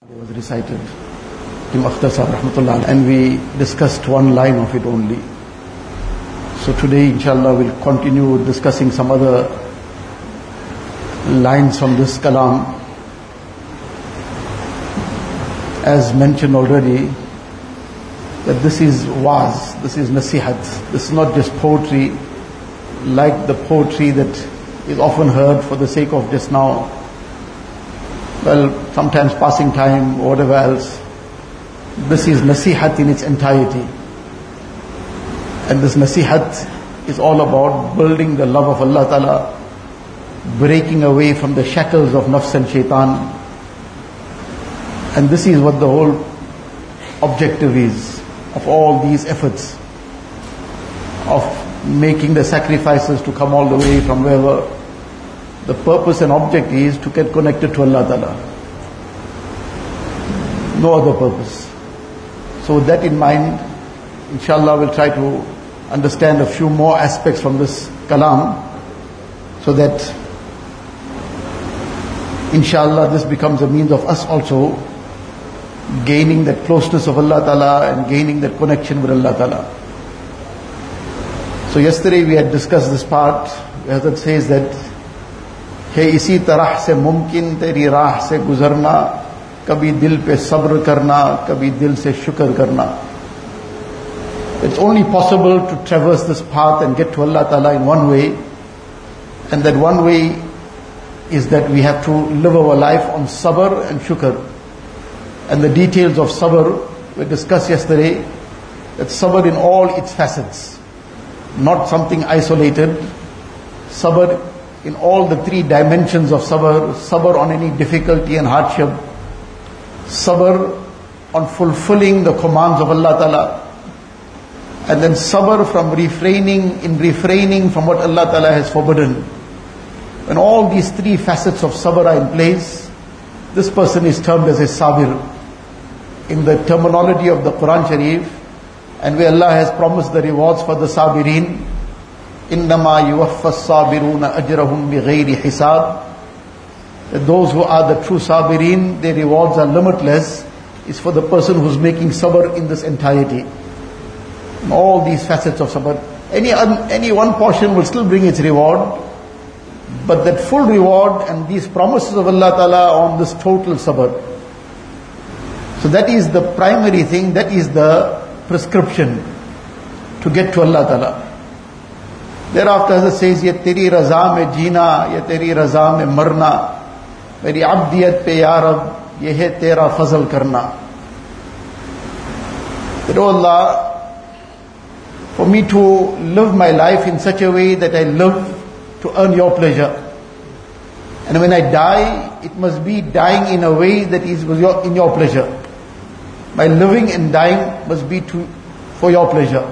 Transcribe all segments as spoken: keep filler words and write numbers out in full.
It was recited, Im Akhtasar Rahmatullah, and we discussed one line of it only. So today, inshallah, we'll continue discussing some other lines from this kalam. As mentioned already, that this is waz, this is nasihat, this is not just poetry, like the poetry that is often heard for the sake of just now, well, sometimes passing time or whatever else. This is nasihat in its entirety. And this nasihat is all about building the love of Allah Ta'ala, breaking away from the shackles of nafs and shaitan. And this is what the whole objective is of all these efforts of making the sacrifices to come all the way from wherever. The purpose and object is to get connected to Allah Ta'ala. No other purpose. So with that in mind, inshallah we'll try to understand a few more aspects from this kalam, so that inshallah this becomes a means of us also gaining that closeness of Allah Ta'ala and gaining that connection with Allah Ta'ala. So yesterday we had discussed this part where it says that है इसी तरह से मुमकिन तेरी राह से गुजरना, कभी दिल पे सब्र करना, कभी दिल से शुक्र करना. It's only possible to traverse this path and get to Allah Ta'ala in one way, and that one way is that we have to live our life on sabr and shukr. And the details of sabr we discussed yesterday, that sabr in all its facets, not something isolated. Sabr in all the three dimensions of sabr, sabr on any difficulty and hardship, sabr on fulfilling the commands of Allah Ta'ala, and then sabr from refraining, in refraining from what Allah Ta'ala has forbidden. When all these three facets of sabr are in place, this person is termed as a sabir in the terminology of the Quran Sharif, and where Allah has promised the rewards for the sabirin. إِنَّمَا يُوَفَّ الصَّابِرُونَ أَجْرَهُمْ بِغَيْرِ حِسَابٍ. That those who are the true sabirin, their rewards are limitless, is for the person who's making sabr in this entirety. And all these facets of sabr. Any, any one portion will still bring its reward, but that full reward and these promises of Allah Ta'ala on this total sabr. So that is the primary thing, that is the prescription to get to Allah Ta'ala. Thereafter Hazrat says, ye teri raza mein jeena, ye teri raza mein marna, meri abdiyat pe ya Rab, ye hai tera fazl karna. That, oh Allah, for me to live my life in such a way that I live to earn your pleasure. And when I die, it must be dying in a way that is in your pleasure. My living and dying must be to, for your pleasure.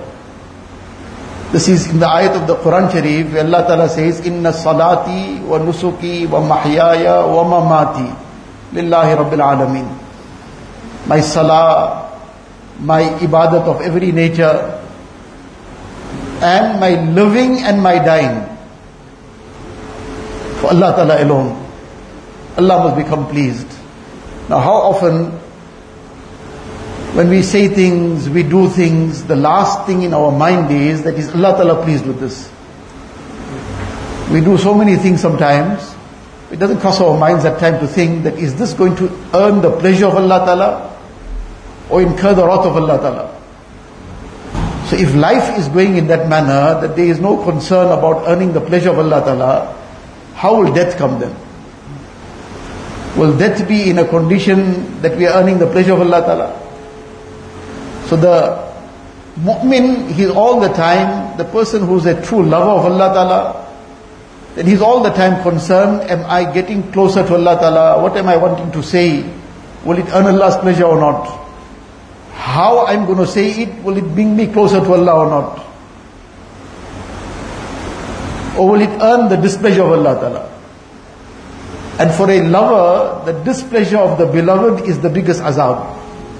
This is in the ayat of the Quran Sharif, where Allah Ta'ala says, Inna salati wa nusuki wa mahyaya wa mamati lillahi rabbil alameen. My salah, my ibadat of every nature, and my living and my dying, for Allah Ta'ala alone. Allah must become pleased. Now how often when we say things, we do things, the last thing in our mind is that is Allah Ta'ala pleased with this. We do so many things sometimes, it doesn't cross our minds at times to think that is this going to earn the pleasure of Allah Ta'ala or incur the wrath of Allah Ta'ala. So if life is going in that manner, that there is no concern about earning the pleasure of Allah Ta'ala, how will death come then? Will death be in a condition that we are earning the pleasure of Allah Ta'ala? So the mu'min, he's all the time, the person who's a true lover of Allah Ta'ala, then he's all the time concerned, am I getting closer to Allah Ta'ala? What am I wanting to say? Will it earn Allah's pleasure or not? How I'm going to say it, will it bring me closer to Allah or not? Or will it earn the displeasure of Allah Ta'ala? And for a lover, the displeasure of the beloved is the biggest azab.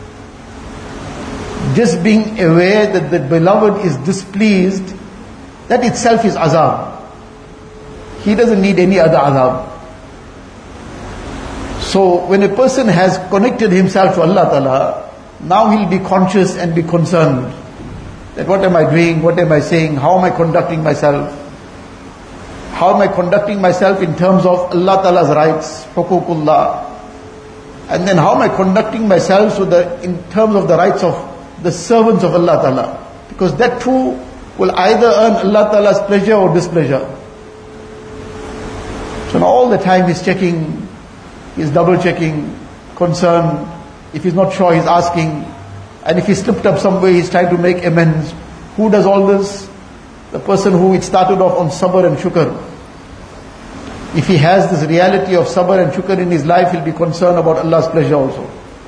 Just being aware that the beloved is displeased, that itself is azab. He doesn't need any other azab. So when a person has connected himself to Allah Ta'ala, now he'll be conscious and be concerned that what am I doing, what am I saying, how am I conducting myself? How am I conducting myself in terms of Allah Ta'ala's rights, huququllah? And then how am I conducting myself so that in terms of the rights of the servants of Allah Ta'ala? Because that too will either earn Allah Ta'ala's pleasure or displeasure. So now all the time he's checking, he's double checking, concerned. If he's not sure, he's asking. And if he slipped up somewhere, he's trying to make amends. Who does all this? The person who it started off on sabr and shukr. If he has this reality of sabr and shukr in his life, he'll be concerned about Allah's pleasure also.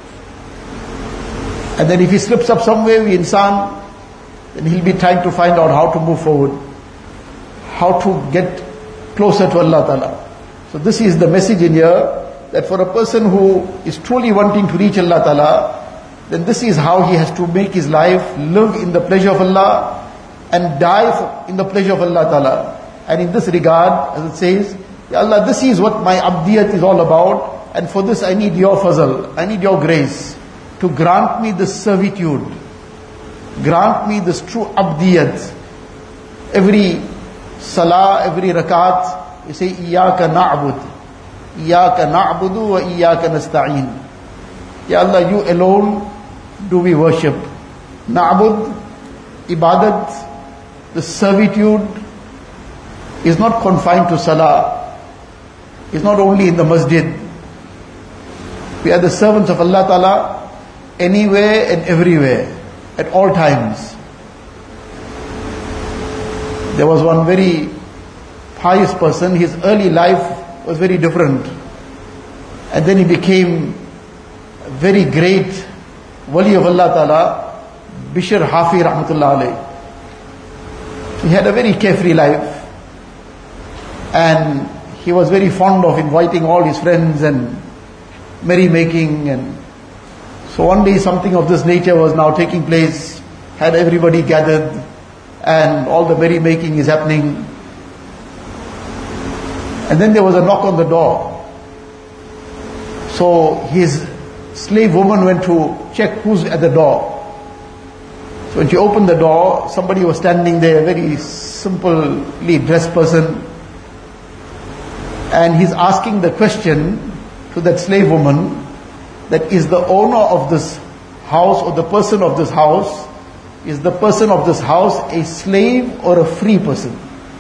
And then if he slips up somewhere, we insan, then he'll be trying to find out how to move forward, how to get closer to Allah Ta'ala. So this is the message in here, that for a person who is truly wanting to reach Allah Ta'ala, then this is how he has to make his life live in the pleasure of Allah and die in the pleasure of Allah Ta'ala. And in this regard, as it says, Ya Allah, this is what my abdiyat is all about, and for this I need your fazl, I need your grace to grant me this servitude, grant me this true abdiyat. Every salah, every rakat, you say, Iyaka na'bud, Iyaka na'budu wa Iyaka nasta'een. Ya Allah, you alone do we worship. Na'bud, ibadat, the servitude is not confined to salah. It's not only in the masjid. We are the servants of Allah Ta'ala anywhere and everywhere, at all times. There was one very pious person, his early life was very different. And then he became a very great wali of Allah Ta'ala, Bishr Hafi Rahmatullah alayh. He had a very carefree life. And he was very fond of inviting all his friends and merrymaking. And so one day something of this nature was now taking place, had everybody gathered, and all the merrymaking is happening. And then there was a knock on the door. So his slave woman went to check who's at the door. So when she opened the door, somebody was standing there, a very simply dressed person. And he's asking the question to that slave woman, that is the owner of this house or the person of this house, is the person of this house a slave or a free person?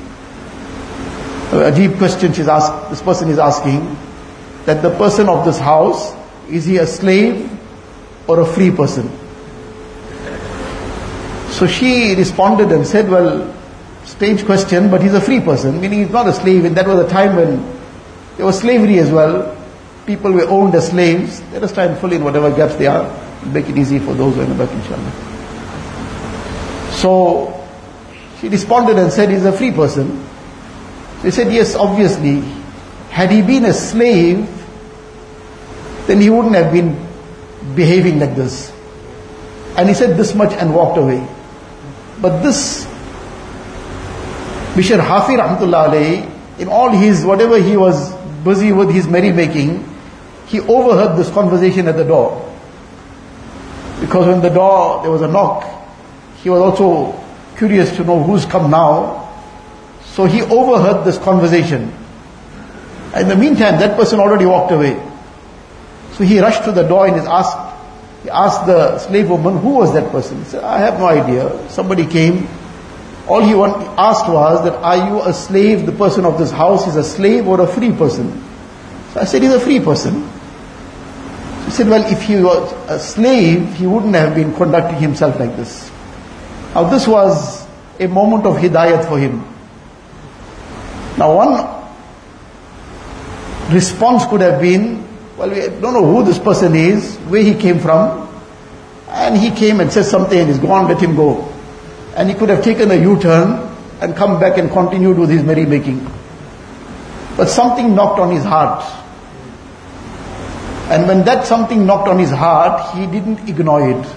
A deep question she's asked, this person is asking, that the person of this house, is he a slave or a free person? So she responded and said, well, strange question, but he's a free person, meaning he's not a slave. And that was a time when there was slavery as well. People were owned as slaves. Let us try and fill in whatever gaps there are. Make it easy for those who are in the back, inshallah. So she responded and said, he's a free person. So he said, yes, obviously. Had he been a slave, then he wouldn't have been behaving like this. And he said this much and walked away. But this Bishr Hafi Rahmatullah alayhi, in all his, whatever he was busy with his merrymaking, he overheard this conversation at the door. Because when the door, there was a knock, he was also curious to know who's come now. So he overheard this conversation. In the meantime, that person already walked away. So he rushed to the door and is asked, he asked the slave woman, who was that person? He said, I have no idea. Somebody came. All he want, asked was that, are you a slave? The person of this house is a slave or a free person? So I said, he's a free person. He said, well, if he was a slave, he wouldn't have been conducting himself like this. Now this was a moment of hidayat for him. Now one response could have been, well, we don't know who this person is, where he came from, and he came and said something and he's gone, let him go. And he could have taken a U-turn and come back and continued with his merrymaking. But something knocked on his heart. And when that something knocked on his heart, he didn't ignore it.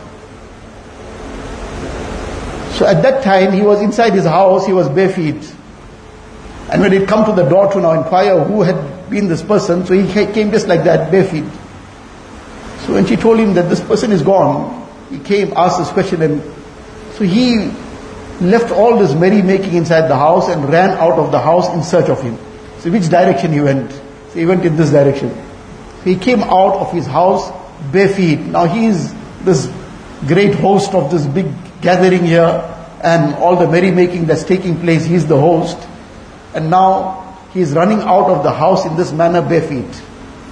So at that time, he was inside his house, he was bare feet. And when it come to the door to now inquire who had been this person, so he came just like that, bare feet. So when she told him that this person is gone, he came, asked this question, and so he left all this merrymaking inside the house and ran out of the house in search of him. So which direction he went? So he went in this direction. So he came out of his house bare feet. Now he is this great host of this big gathering here, and all the merrymaking that's taking place, he's the host. And now he is running out of the house in this manner bare feet.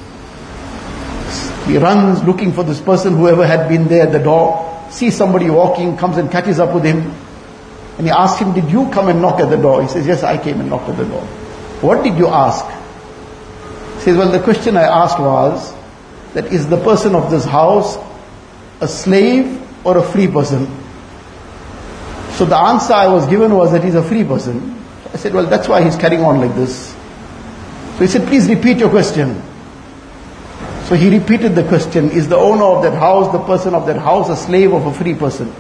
He runs looking for this person, whoever had been there at the door, sees somebody walking, comes and catches up with him. And he asks him, did you come and knock at the door? He says, yes, I came and knocked at the door. What did you ask? He says, well, the question I asked was, that is the person of this house a slave or a free person? So the answer I was given was that he's a free person. I said, well, that's why he's carrying on like this. So he said, please repeat your question. So he repeated the question, is the owner of that house, the person of that house, a slave of a free person?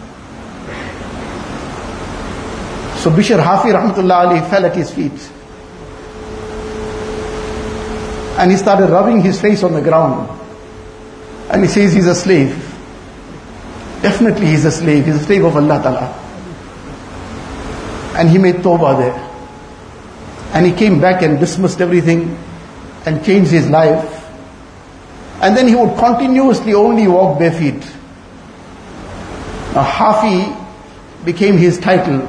So Bishr Hafi rahmatullah alayhi fell at his feet. And he started rubbing his face on the ground. And he says he's a slave. Definitely he's a slave. He's a slave of Allah Ta'ala. And he made tawbah there. And he came back and dismissed everything and changed his life. And then he would continuously only walk bare feet. Now Hafi became his title.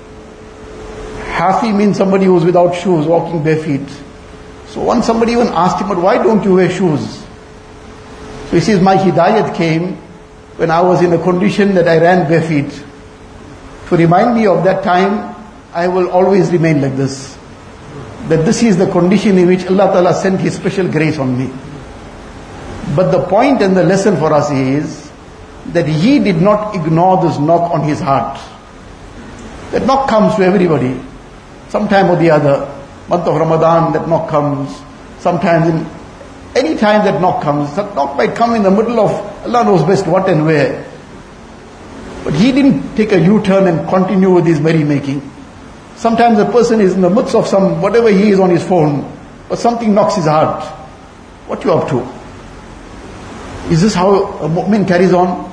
Hafi means somebody who's without shoes, walking bare feet. So once somebody even asked him, but why don't you wear shoes? So he says, my hidayat came when I was in a condition that I ran bare feet. To remind me of that time, I will always remain like this. That this is the condition in which Allah Ta'ala sent His special grace on me. But the point and the lesson for us is that he did not ignore this knock on his heart. That knock comes to everybody. Sometime or the other. Month of Ramadan, that knock comes. Sometimes in any time that knock comes. That knock might come in the middle of Allah knows best what and where. But he didn't take a U-turn and continue with his merrymaking. Sometimes a person is in the midst of some, whatever he is on his phone, but something knocks his heart. What you up to? Is this how a mu'min carries on?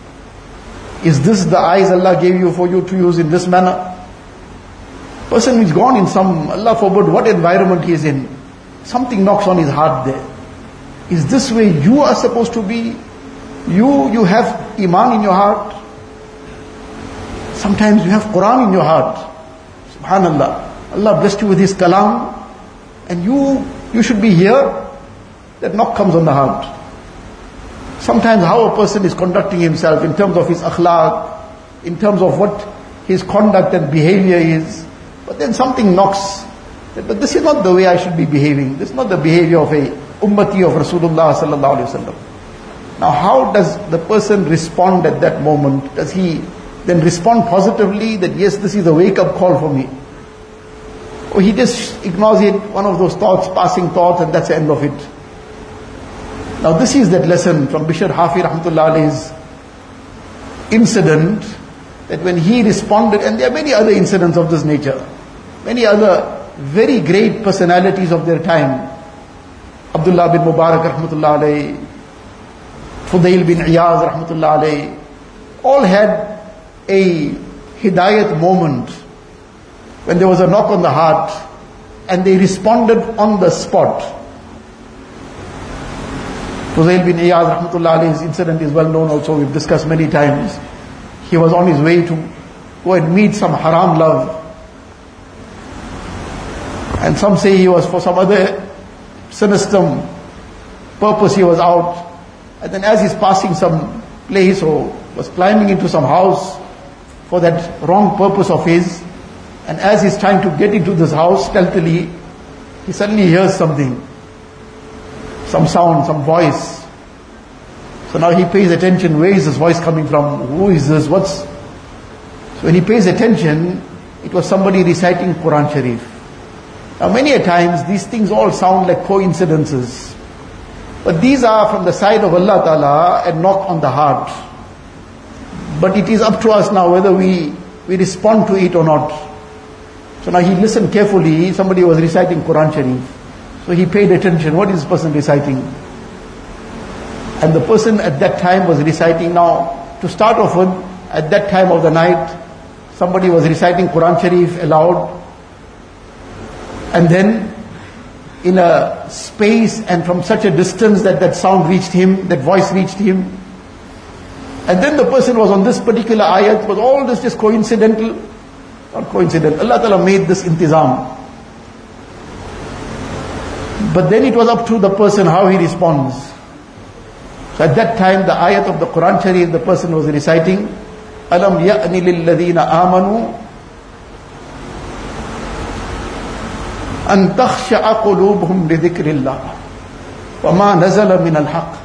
Is this the eyes Allah gave you for you to use in this manner? Person is gone in some, Allah forbid, what environment he is in. Something knocks on his heart there. Is this where you are supposed to be? You, you have Iman in your heart. Sometimes you have Quran in your heart. Subhanallah. Allah blessed you with His kalam. And you, you should be here. That knock comes on the heart. Sometimes how a person is conducting himself in terms of his akhlaq, in terms of what his conduct and behavior is. But then something knocks. But this is not the way I should be behaving. This is not the behavior of a ummati of Rasulullah sallallahu alaihi wasallam. Now how does the person respond at that moment? Does he then respond positively that yes, this is a wake-up call for me? Or he just ignores it, one of those thoughts, passing thoughts, and that's the end of it. Now this is that lesson from Bishr Hafi rahmatullah alayhi's incident, that when he responded, and there are many other incidents of this nature, many other very great personalities of their time, Abdullah bin Mubarak rahmatullah alayhi, Fudail bin Iyaz rahmatullah alayhi, all had a hidayat moment when there was a knock on the heart and they responded on the spot. Fudail bin Iyaz rahmatullah alayhi's incident is well known also, we've discussed many times. He was on his way to go and meet some haram love. And some say he was for some other sinister purpose he was out. And then as he's passing some place or was climbing into some house for that wrong purpose of his, and as he's trying to get into this house stealthily, he suddenly hears something. Some sound, some voice. So now he pays attention, where is this voice coming from? Who is this? What's... So when he pays attention, it was somebody reciting Quran Sharif. Now many a times these things all sound like coincidences. But these are from the side of Allah Ta'ala and knock on the heart. But it is up to us now whether we, we respond to it or not. So now he listened carefully, somebody was reciting Quran Sharif. So he paid attention. What is this person reciting? And the person at that time was reciting. Now, to start off with, at that time of the night, somebody was reciting Quran Sharif aloud. And then, in a space and from such a distance that that sound reached him, that voice reached him. And then the person was on this particular ayat. Was all this just coincidental? Not coincidental. Allah Ta'ala made this intizam. But then it was up to the person how he responds. So at that time, the ayat of the Quran Sharif, the person was reciting, Alam ya'ni lilladhina amanu an takhsha'a qulubuhum li dhikrillah wa ma nazala min al-haq.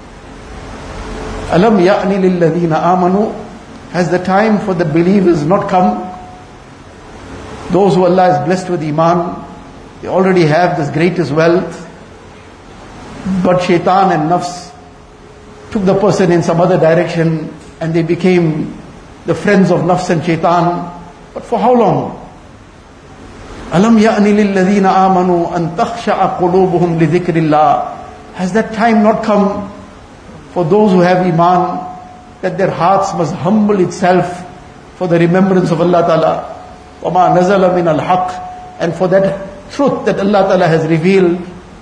Alam ya'ni lilladhina amanu, has the time for the believers not come? Those who Allah has blessed with iman, they already have this greatest wealth, but shaitan and nafs took the person in some other direction and they became the friends of nafs and shaitan. But for how long? Alam ya'ni lilladhina amanu an takhsha'a qulubuhum li dhikrillah. Has that time not come for those who have iman, that their hearts must humble itself for the remembrance of Allah Ta'ala? وَمَا نَزَلَ مِنَ الْحَقِّ, and for that truth that Allah Ta'ala has revealed.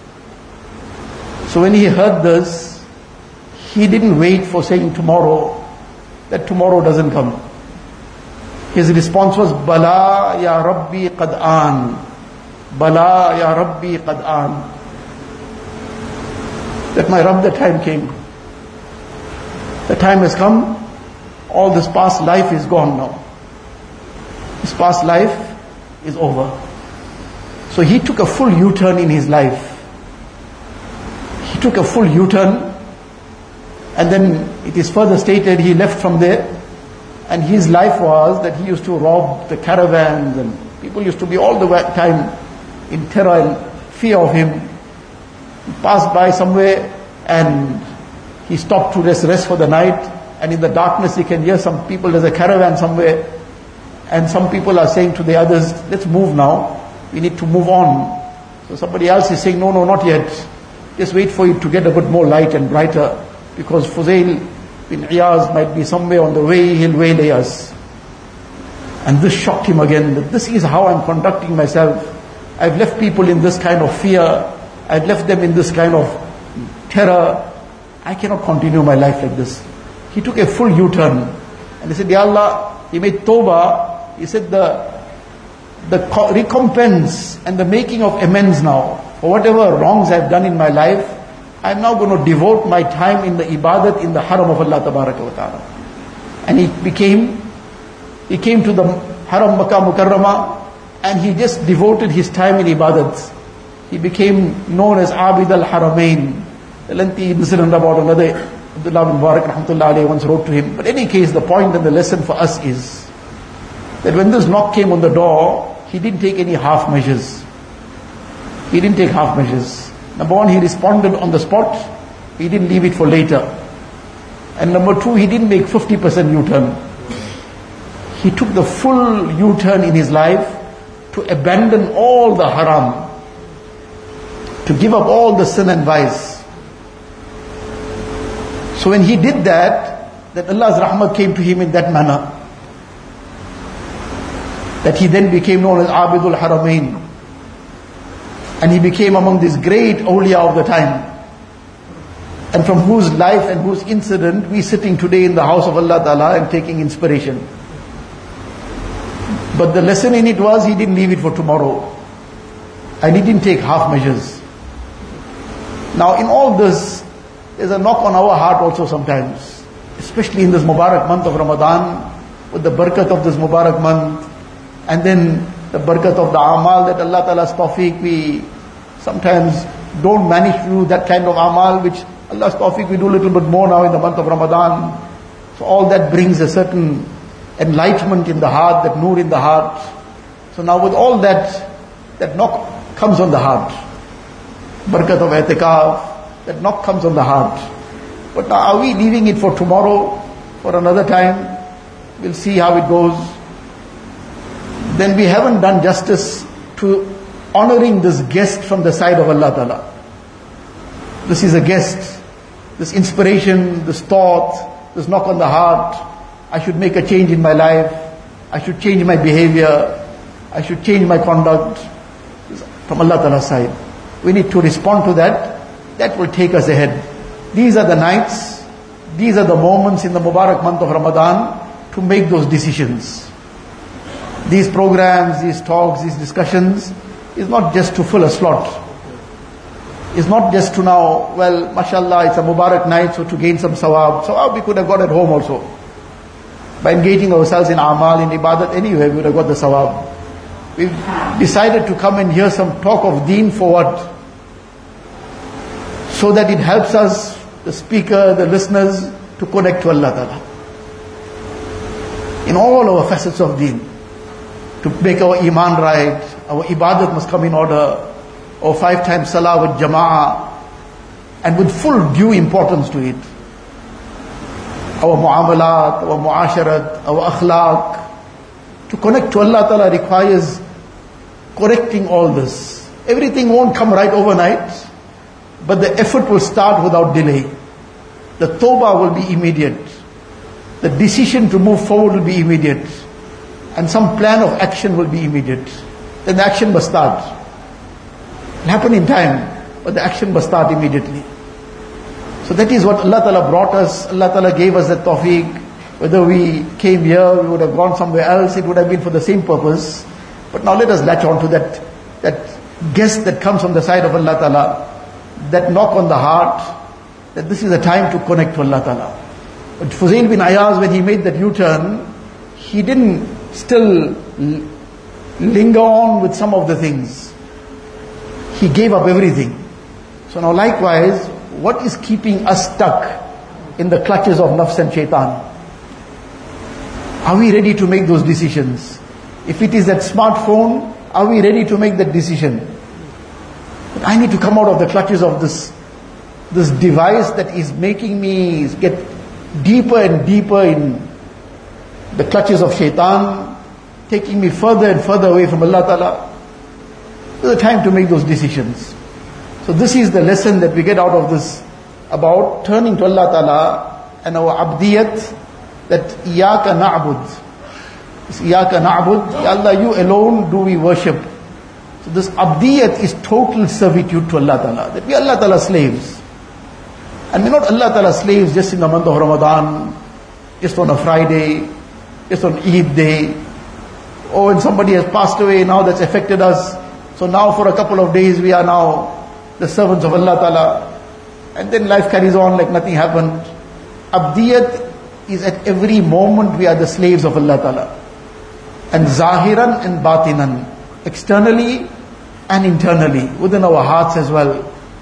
So when he heard this, he didn't wait for saying tomorrow, that tomorrow doesn't come. His response was, Bala ya Rabbi qad an. Bala ya Rabbi qad an. That my Rabb, the time came. The time has come. All this past life is gone now. His past life is over. So he took a full U-turn in his life. He took a full U-turn, and then it is further stated he left from there, and his life was that he used to rob the caravans, and people used to be all the time in terror and fear of him. He passed by somewhere and he stopped to rest, rest for the night, and in the darkness he can hear some people, there's a caravan somewhere, and some people are saying to the others, let's move now, we need to move on. So somebody else is saying, no, no, not yet. Just wait for it to get a bit more light and brighter, because Fuzail bin Iyaz might be somewhere on the way, he'll waylay us. And this shocked him again, that this is how I'm conducting myself. I've left people in this kind of fear, I've left them in this kind of terror. I cannot continue my life like this. He took a full U-turn, and he said, Ya Allah, he made tawbah. He said, the the recompense and the making of amends now for whatever wrongs I've done in my life, I'm now going to devote my time in the ibadat in the haram of Allah Tabaraka wa Ta'ala. And he became, he came to the haram Makkah Mukarramah, and he just devoted his time in ibadat. He became known as Abid al-Haramain. The lengthy incident about another, Abdullah bin Mubarak rahmatullah alayhi once wrote to him. But in any case, the point and the lesson for us is that when this knock came on the door, he didn't take any half measures. He didn't take half measures. Number one, he responded on the spot. He didn't leave it for later. And number two, he didn't make fifty percent U-turn. He took the full U-turn in his life to abandon all the haram, to give up all the sin and vice. So when he did that, that Allah's rahmah came to him in that manner, that he then became known as Abidul Haramain. And he became among these great awliya of the time, and from whose life and whose incident we sitting today in the house of Allah Ta'ala and taking inspiration. But the lesson in it was, he didn't leave it for tomorrow, and he didn't take half measures. Now in all this, there's a knock on our heart also sometimes, especially in this Mubarak month of Ramadan, with the barakat of this Mubarak month, and then the barakat of the amal that Allah Ta'ala's tawfiq, we sometimes don't manage to do that kind of amal, which Allah's tawfiq we do a little bit more now in the month of Ramadan. So all that brings a certain enlightenment in the heart, that nur in the heart. So now with all that, that knock comes on the heart. Barakat of i'tikaf, that knock comes on the heart. But now are we leaving it for tomorrow, for another time? We'll see how it goes. Then we haven't done justice to honoring this guest from the side of Allah Ta'ala. This is a guest, this inspiration, this thought, this knock on the heart. I should make a change in my life. I should change my behavior. I should change my conduct. From Allah Ta'ala's side. We need to respond to that. That will take us ahead. These are the nights, these are the moments in the Mubarak month of Ramadan to make those decisions. These programs, these talks, these discussions is not just to fill a slot. It's not just to now, well, mashallah, it's a Mubarak night, so to gain some sawab. Sawab we could have got at home also. By engaging ourselves in amal, in ibadat, anyway, we would have got the sawab. We've decided to come and hear some talk of deen for what? So that it helps us, the speaker, the listeners, to connect to Allah Ta'ala. In all our facets of deen. To make our iman right, our ibadat must come in order, our five times salah with jama'ah, and with full due importance to it. Our muamalat, our muasharat, our akhlaq. To connect to Allah Ta'ala requires correcting all this. Everything won't come right overnight, but the effort will start without delay. The tawbah will be immediate. The decision to move forward will be immediate. And some plan of action will be immediate. Then the action must start. It'll happen in time, but the action must start immediately. So that is what Allah Ta'ala brought us. Allah Ta'ala gave us that tawfiq. Whether we came here, we would have gone somewhere else, it would have been for the same purpose. But now let us latch on to that, that guest that comes from the side of Allah Ta'ala, that knock on the heart, that this is a time to connect to Allah Ta'ala. But Fuzail bin Ayaz, when he made that U-turn, he didn't still linger on with some of the things. He gave up everything. So now likewise, what is keeping us stuck in the clutches of nafs and shaitan? Are we ready to make those decisions? If it is that smartphone, are we ready to make that decision? But I need to come out of the clutches of this, this device that is making me get deeper and deeper in the clutches of shaitan, taking me further and further away from Allah Ta'ala. It's a time to make those decisions. So this is the lesson that we get out of this, about turning to Allah Ta'ala and our abdiyat, that Iyaka na'bud. It's Iyaka na'bud. Ya Allah, you alone do we worship. So this abdiyat is total servitude to Allah Ta'ala. That we are Allah Ta'ala slaves. And we're not Allah Ta'ala slaves just in the month of Ramadan, just on a Friday, just on Eid day. Or when somebody has passed away, now that's affected us. So now for a couple of days we are now the servants of Allah Ta'ala. And then life carries on like nothing happened. Abdiyat is at every moment we are the slaves of Allah Ta'ala. And zahiran and batinan. Externally and internally. Within our hearts as well.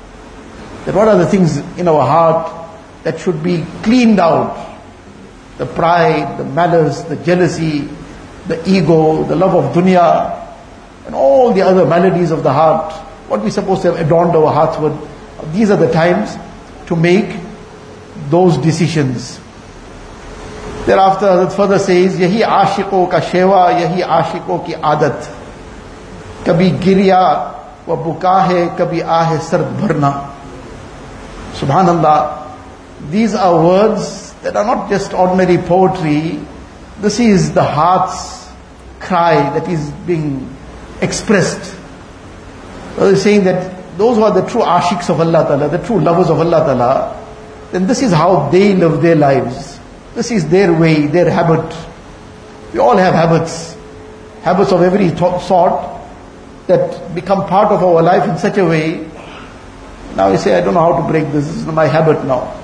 That what are the things in our heart that should be cleaned out? The pride, the malice, the jealousy, the ego, the love of dunya, and all the other maladies of the heart. What we're supposed to have adorned our hearts with. These are the times to make those decisions. Thereafter, it further says, Yahi aashiqo ka shewa, yahi aashiqo ki aadat. Kabhi girya wa buka hai, kabhi aahe sard bharna. Subhanallah. These are words that are not just ordinary poetry. This is the heart's cry that is being expressed. So they're saying that those who are the true ashiqs of Allah Ta'ala, the true lovers of Allah Ta'ala, then this is how they live their lives. This is their way, their habit. We all have habits. Habits of every th- sort that become part of our life in such a way. Now you say, I don't know how to break this. This is my habit now.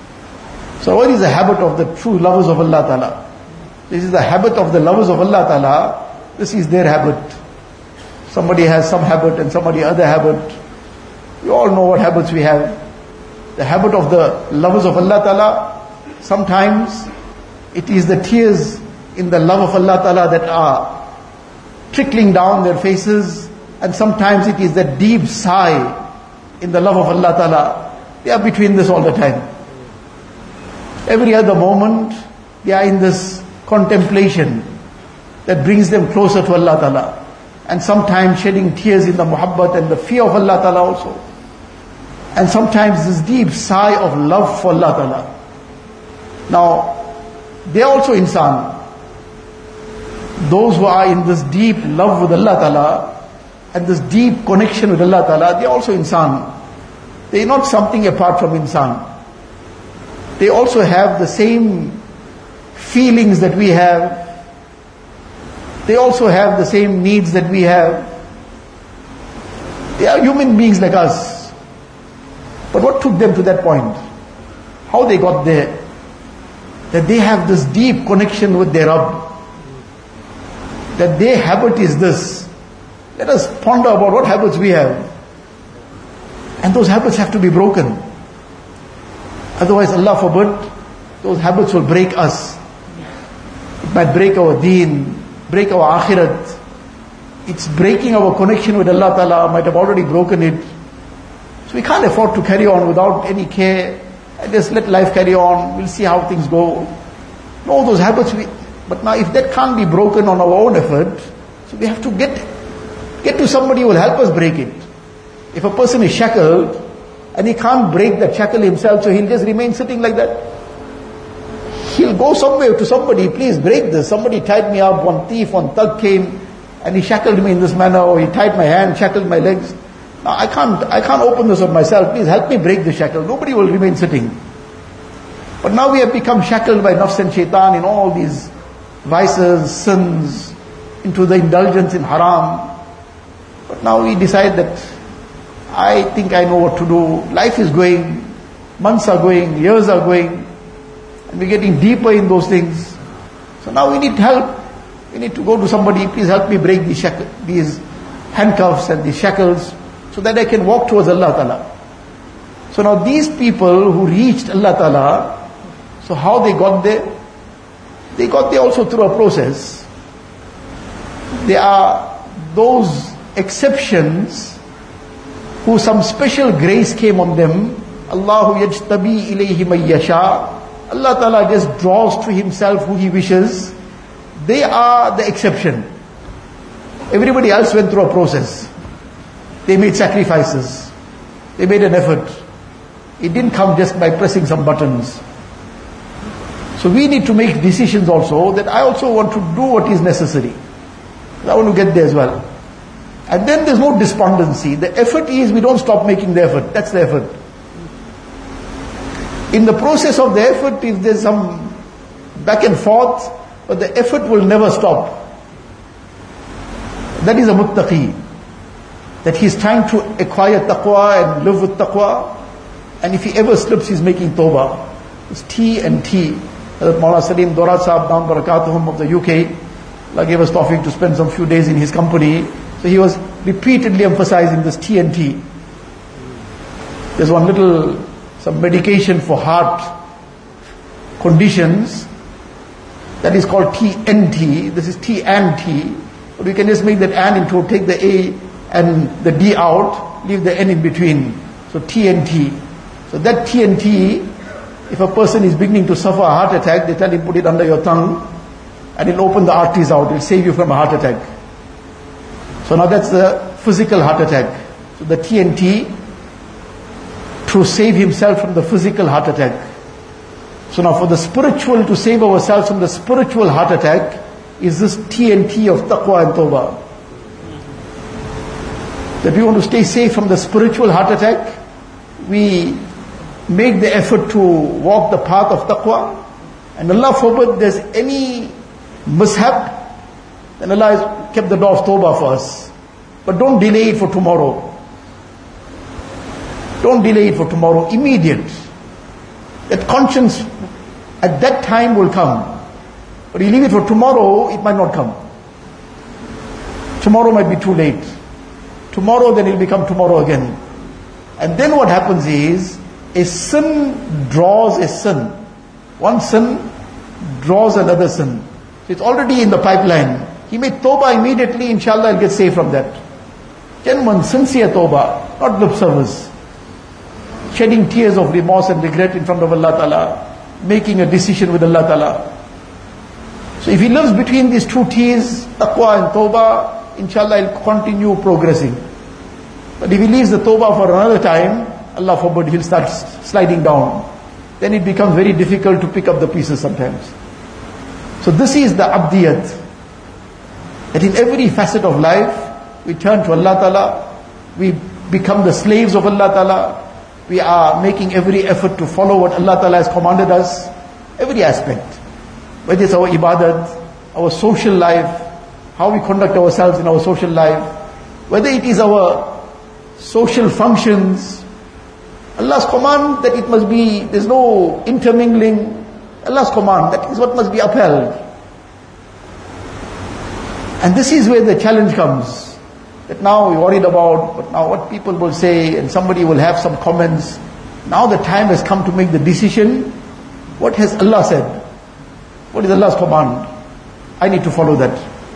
So what is the habit of the true lovers of Allah Ta'ala? This is the habit of the lovers of Allah Ta'ala. This is their habit. Somebody has some habit and somebody other habit. We all know what habits we have. The habit of the lovers of Allah Ta'ala, sometimes it is the tears in the love of Allah Ta'ala that are trickling down their faces, and sometimes it is that deep sigh in the love of Allah Ta'ala. They are between this all the time. Every other moment they are in this contemplation that brings them closer to Allah Ta'ala. and sometimes shedding tears in the muhabbat and the fear of Allah Ta'ala also. And sometimes this deep sigh of love for Allah Ta'ala. Now, they are also insan. Those who are in this deep love with Allah Ta'ala and this deep connection with Allah Ta'ala, they are also insan. They are not something apart from insan. They also have the same feelings that we have. They also have the same needs that we have. They are human beings like us. But what took them to that point? How they got there? That they have this deep connection with their Rabb. That their habit is this. Let us ponder about what habits we have. And those habits have to be broken. Otherwise, Allah forbid, those habits will break us. It might break our deen, break our akhirat. It's breaking our connection with Allah Ta'ala, might have already broken it. So we can't afford to carry on without any care. And just let life carry on, we'll see how things go. No, those habits, we, but now if that can't be broken on our own effort, so we have to get, get to somebody who will help us break it. If a person is shackled, and he can't break that shackle himself, so he'll just remain sitting like that. He'll go somewhere to somebody, please break this. Somebody tied me up, one thief, one thug came, and he shackled me in this manner, or he tied my hand, shackled my legs. Now I can't, I can't open this up myself, please help me break the shackle. Nobody will remain sitting. But now we have become shackled by nafs and shaitan in all these vices, sins, into the indulgence in haram. But now we decide that I think I know what to do. Life is going, months are going, years are going, and we're getting deeper in those things. So now we need help. We need to go to somebody, please help me break these shackles, these handcuffs and these shackles, so that I can walk towards Allah Ta'ala. So now these people who reached Allah Ta'ala, so how they got there? They got there also through a process. There are those exceptions who some special grace came on them. Allahu yajtabi ilayhi man yasha. Allah Ta'ala just draws to Himself who He wishes. They are the exception. Everybody else went through a process. They made sacrifices. They made an effort. It didn't come just by pressing some buttons. So we need to make decisions also that I also want to do what is necessary. I want to get there as well. And then there's no despondency. The effort is we don't stop making the effort. That's the effort. In the process of the effort, if there's some back and forth, but the effort will never stop. That is a muttaqi. That he's trying to acquire taqwa and live with taqwa. And if he ever slips, he's making tawbah. It's T and T. Hazrat Maulana Salim Dorat Sahab Dam Barakatuhum of the U K, Allah gave us tawfiq to spend some few days in his company. So he was repeatedly emphasizing this T and T. There's one little, some medication for heart conditions that is called T N T. This is T and T. But we can just make that and into, take the A and the D out, leave the N in between. So T and T. So that T and T, if a person is beginning to suffer a heart attack, they tell him put it under your tongue and it'll open the arteries out. It'll save you from a heart attack. So now that's the physical heart attack. So the T and T to save himself from the physical heart attack. So now for the spiritual, to save ourselves from the spiritual heart attack, is this T and T of taqwa and tawbah. That we want to stay safe from the spiritual heart attack, we make the effort to walk the path of taqwa, and Allah forbid there's any mishap, then Allah has kept the door of tawbah for us. But don't delay it for tomorrow. Don't delay it for tomorrow, immediate. That conscience at that time will come. But you leave it for tomorrow, it might not come. Tomorrow might be too late. Tomorrow, then it will become tomorrow again. And then what happens is, a sin draws a sin. One sin draws another sin. So it's already in the pipeline. He made tawbah immediately, inshallah I'll get saved from that. Genuine, sincere tawbah, not lip service. Shedding tears of remorse and regret in front of Allah Ta'ala, making a decision with Allah Ta'ala. So if he lives between these two T's, taqwa and tawbah, inshallah he'll continue progressing. But if he leaves the tawbah for another time, Allah forbid, he'll start sliding down. Then it becomes very difficult to pick up the pieces sometimes. So this is the abdiyat. That in every facet of life, we turn to Allah Ta'ala, we become the slaves of Allah Ta'ala, we are making every effort to follow what Allah Ta'ala has commanded us, every aspect. Whether it's our ibadat, our social life, how we conduct ourselves in our social life, whether it is our social functions, Allah's command that it must be, there's no intermingling, Allah's command, that is what must be upheld. And this is where the challenge comes. That now we're worried about, but now what people will say, and somebody will have some comments. Now the time has come to make the decision. What has Allah said? What is Allah's command? I need to follow that.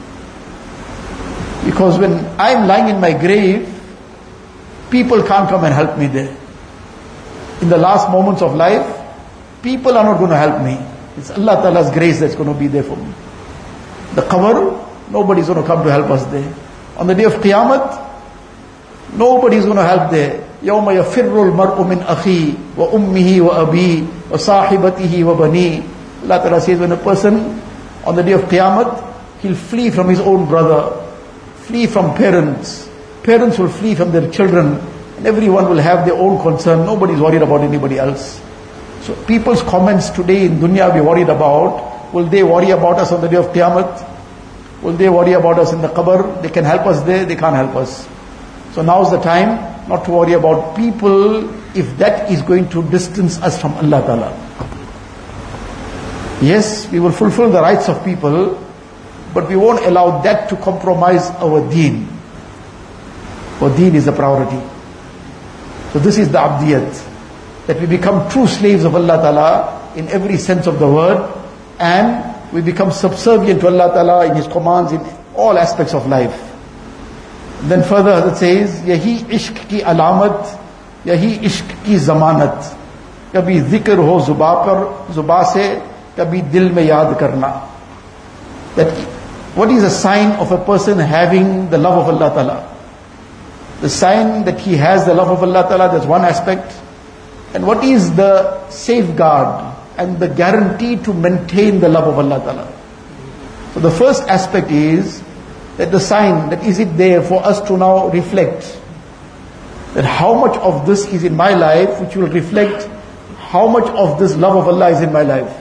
Because when I'm lying in my grave, people can't come and help me there. In the last moments of life, people are not going to help me. It's Allah Ta'ala's grace that's going to be there for me. The qabr, nobody's going to come to help us there. On the day of Qiyamah, nobody's going to help there. يَوْمَ يَفِرُّ الْمَرْءُ مِنْ أَخِي وَأُمِّهِ وَأَبِي وَصَاحِبَتِهِ وَبَنِي. Allah Ta'ala says, when a person, on the day of Qiyamah, he'll flee from his own brother, flee from parents. Parents will flee from their children, and everyone will have their own concern. Nobody's worried about anybody else. So people's comments today in dunya we're worried about, will they worry about us on the day of Qiyamah? Will they worry about us in the qabr? They can help us there, they can't help us. So now's the time not to worry about people if that is going to distance us from Allah Ta'ala. Yes, we will fulfill the rights of people, but we won't allow that to compromise our deen. Our deen is a priority. So this is the abdiyat, that we become true slaves of Allah Ta'ala in every sense of the word, and we become subservient to Allah Ta'ala in His commands in all aspects of life. Then further it says, yahi ishq ki alamat, yahi ishq ki zamanat, kabhi dhikr ho zubaa par, zubaa se, kabhi dil mein yaad karna. That what is a sign of a person having the love of Allah Ta'ala? The sign that he has the love of Allah Ta'ala, that's one aspect. And what is the safeguard and the guarantee to maintain the love of Allah Ta'ala? So the first aspect is that the sign, that is it there for us to now reflect that how much of this is in my life, which will reflect how much of this love of Allah is in my life.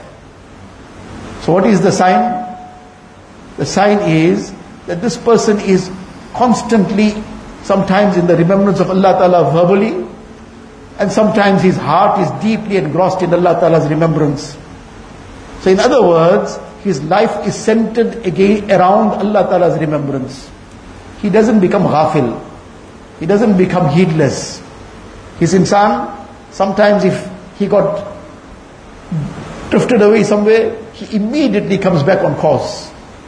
So what is the sign? The sign is that this person is constantly, sometimes in the remembrance of Allah Ta'ala verbally, and sometimes his heart is deeply engrossed in Allah Ta'ala's remembrance. So in other words, his life is centered again around Allah Ta'ala's remembrance. He doesn't become ghafil. He doesn't become heedless. His insan, sometimes if he got drifted away somewhere, he immediately comes back on course.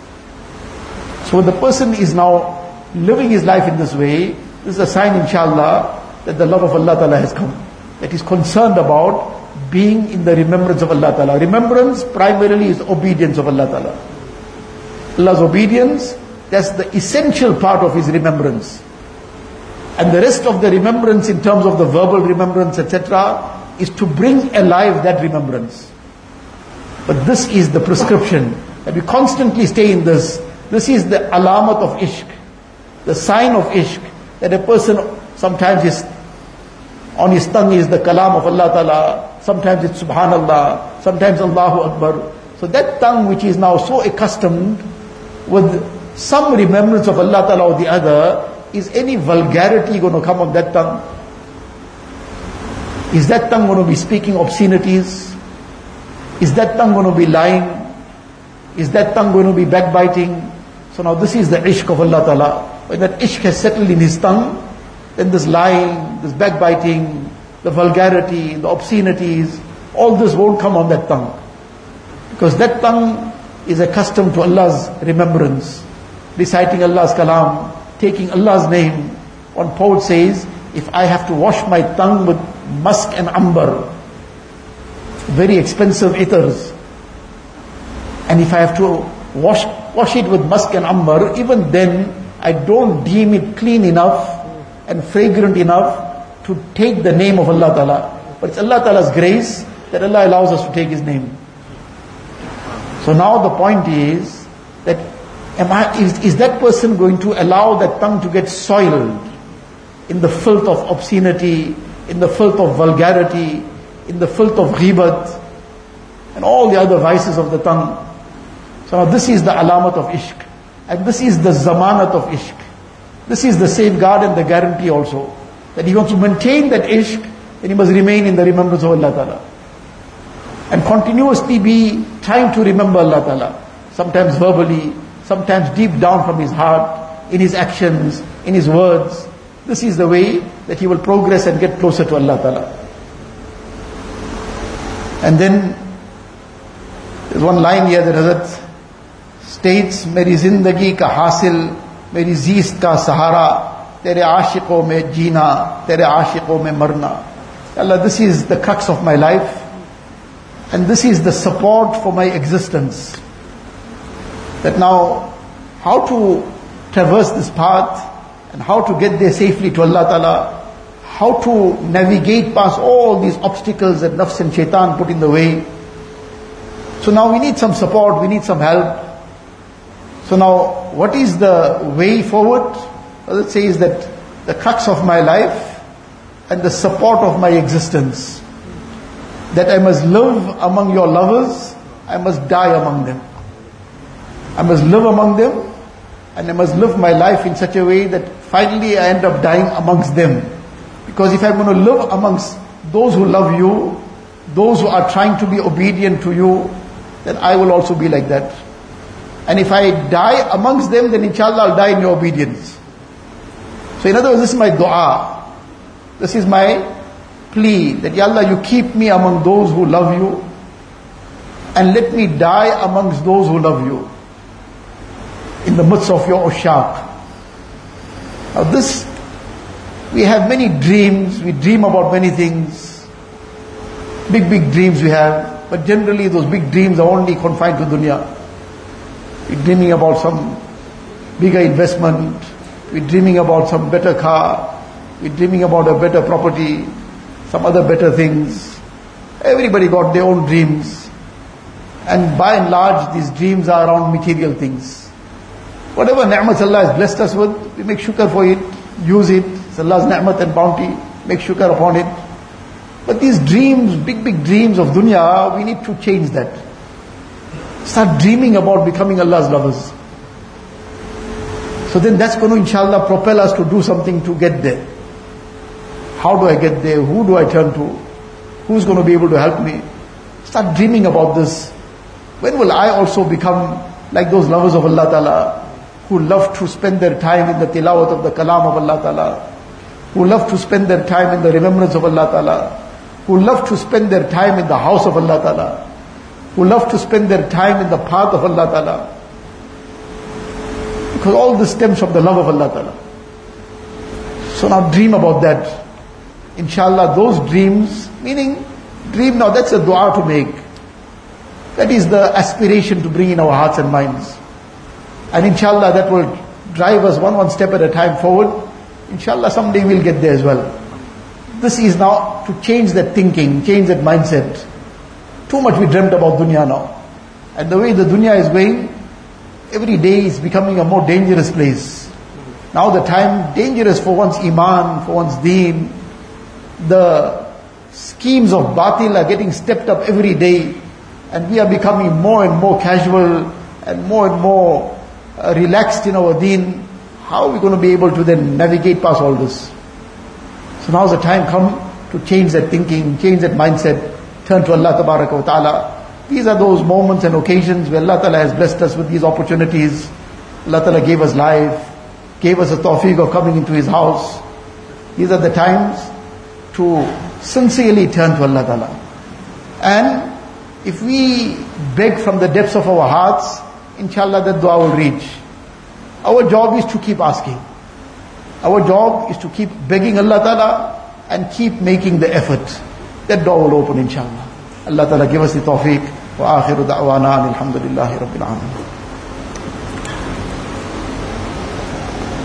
So when the person is now living his life in this way, this is a sign, inshallah, that the love of Allah Ta'ala has come. That he's concerned about being in the remembrance of Allah Ta'ala. Remembrance primarily is obedience of Allah Ta'ala. Allah's obedience, that's the essential part of his remembrance. And the rest of the remembrance in terms of the verbal remembrance, et cetera, is to bring alive that remembrance. But this is the prescription, that we constantly stay in this. This is the alamat of ishq, the sign of ishq, that a person sometimes is on his tongue is the kalam of Allah Ta'ala, sometimes it's subhanallah, sometimes Allahu Akbar. So that tongue which is now so accustomed with some remembrance of Allah Ta'ala or the other, is any vulgarity going to come on that tongue? Is that tongue going to be speaking obscenities? Is that tongue going to be lying? Is that tongue going to be backbiting? So now this is the ishq of Allah Ta'ala. When that ishq has settled in his tongue, then this lying, this backbiting, the vulgarity, the obscenities, all this won't come on that tongue. Because that tongue is accustomed to Allah's remembrance, reciting Allah's kalam, taking Allah's name. One poet says, if I have to wash my tongue with musk and amber, very expensive ethers, and if I have to wash wash it with musk and amber, even then I don't deem it clean enough and fragrant enough to take the name of Allah Ta'ala. But it's Allah Ta'ala's grace that Allah allows us to take His name. So now the point is that am I, is, is that person going to allow that tongue to get soiled in the filth of obscenity, in the filth of vulgarity, in the filth of ghibat, and all the other vices of the tongue? So now this is the alamat of ishq. And this is the zamanat of ishq. This is the safeguard and the guarantee also. That he wants to maintain that ishq, then he must remain in the remembrance of Allah Ta'ala. And continuously be trying to remember Allah Ta'ala. Sometimes verbally, sometimes deep down from his heart, in his actions, in his words. This is the way that he will progress and get closer to Allah Ta'ala. And then, there's one line here that Hazrat states, मेरी जिंदगी का हासिल, मेरी जीस्त का सहारा, तेरे आशिकों में जीना, तेरे आशिकों में मरना. Allah, this is the crux of my life, and this is the support for my existence. That now, how to traverse this path, and how to get there safely to Allah Ta'ala, how to navigate past all these obstacles that nafs and shaitan put in the way. So now we need some support, we need some help. So now, what is the way forward? It says that the crux of my life and the support of my existence, that I must live among your lovers, I must die among them. I must live among them, and I must live my life in such a way that finally I end up dying amongst them. Because if I'm going to live amongst those who love you, those who are trying to be obedient to you, then I will also be like that. And if I die amongst them, then inshallah I'll die in your obedience. So in other words, this is my dua. This is my plea that, Ya Allah, you keep me among those who love you, and let me die amongst those who love you, in the midst of your ushaq. Now this, we have many dreams, we dream about many things, big big dreams we have, but generally those big dreams are only confined to dunya. We're dreaming about some bigger investment, we're dreaming about some better car, we're dreaming about a better property, some other better things. Everybody got their own dreams. And by and large, these dreams are around material things. Whatever ni'mat Allah has blessed us with, we make shukr for it, use it. It's Allah's ni'mat and bounty, make shukr upon it. But these dreams, big big dreams of dunya, we need to change that. Start dreaming about becoming Allah's lovers. So then that's going to inshallah propel us to do something to get there. How do I get there? Who do I turn to? Who's going to be able to help me? Start dreaming about this. When will I also become like those lovers of Allah Ta'ala, who love to spend their time in the tilawat of the kalam of Allah Ta'ala, who love to spend their time in the remembrance of Allah Ta'ala, who love to spend their time in the house of Allah Ta'ala, who love to spend their time in the path of Allah Ta'ala. Because all this stems from the love of Allah Ta'ala. So now dream about that. Inshallah, those dreams, meaning dream now, that's a dua to make. That is the aspiration to bring in our hearts and minds. And inshallah, that will drive us one one step at a time forward. Inshallah, someday we'll get there as well. This is now to change that thinking, change that mindset. Too much we dreamt about dunya now. And the way the dunya is going, every day is becoming a more dangerous place. Now the time dangerous for one's iman, for one's deen. The schemes of batil are getting stepped up every day. And we are becoming more and more casual and more and more uh, relaxed in our deen. How are we going to be able to then navigate past all this? So now's the time come to change that thinking, change that mindset. Turn to Allah Tabaraka wa Ta'ala. These are those moments and occasions where Allah Ta'ala has blessed us with these opportunities. Allah Ta'ala gave us life, gave us a tawfiq of coming into His house. These are the times to sincerely turn to Allah Ta'ala. And if we beg from the depths of our hearts, inshallah that dua will reach. Our job is to keep asking. Our job is to keep begging Allah Ta'ala and keep making the effort. That door will open inshallah. Allah Ta'ala give us the tawfiq. Wa akhiru da'wana alhamdulillahi rabbil alamin.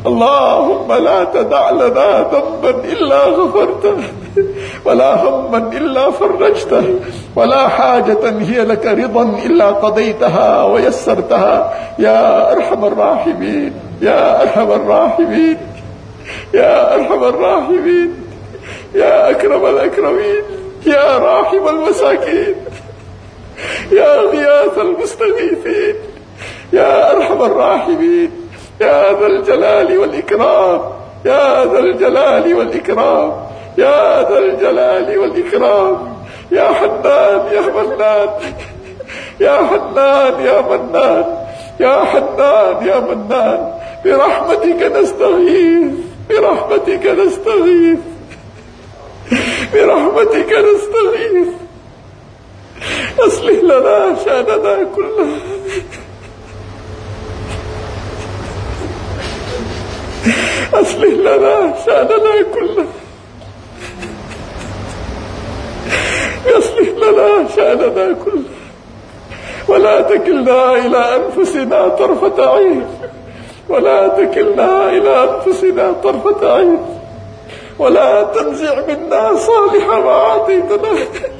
اللهم لا تدع لنا ذنبا إلا غفرته ولا هما إلا فرجته ولا حاجة هي لك رضا إلا قضيتها ويسرتها يا أرحم الراحمين يا أرحم الراحمين يا أرحم الراحمين يا أكرم الأكرمين يا راحم المساكين يا غياث المستغيثين يا أرحم الراحمين يا ذا الجلال والإكرام يا ذا الجلال والإكرام يا ذا الجلال والإكرام يا حنان يا منان يا حنان يا منان يا حنان يا منان برحمتك نستغيث برحمتك نستغيث برحمتك نستغيث أصلح لنا شأننا كله أصلح لنا شأننا كله أصلح لنا شأننا كله ولا تكلنا إلى أنفسنا طرفة عين ولا تكلنا إلى أنفسنا طرفة عين ولا تنزع منا صالح ما أعطيتنا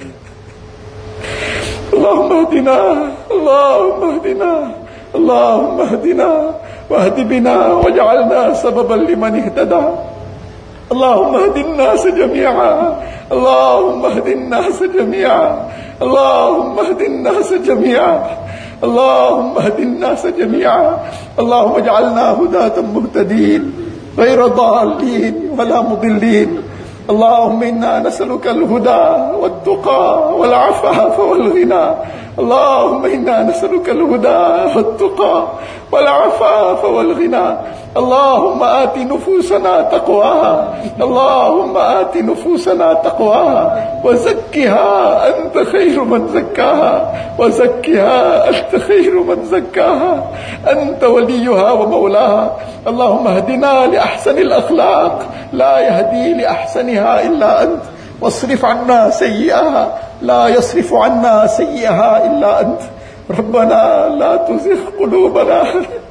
اللهم اهدنا اللهم اهدنا اللهم اهدنا واهد بنا واجعلنا سببا لمن اهتدى اللهم اهد الناس جميعا اللهم اهد الناس جميعا اللهم اهد الناس جميعا اللهم اهد الناس جميعا اللهم اجعلنا هداة مهتدين غير ضالين ولا مضلين اللهم إنا نسألك الهدى والتقى والعفاف والغنى اللهم إنا نسألك الهدى والتقى والعفاف والغنى اللهم آت نفوسنا تقواها اللهم آت نفوسنا تقواها وزكها أنت خير من زكاها وزكها أنت خير من زكاها أنت وليها ومولاها اللهم اهدنا لأحسن الأخلاق لا يهدي لأحسنها إلا أنت واصرف عنا سيئها لا يصرف عنا سيئها إلا أنت ربنا لا تزغ قلوبنا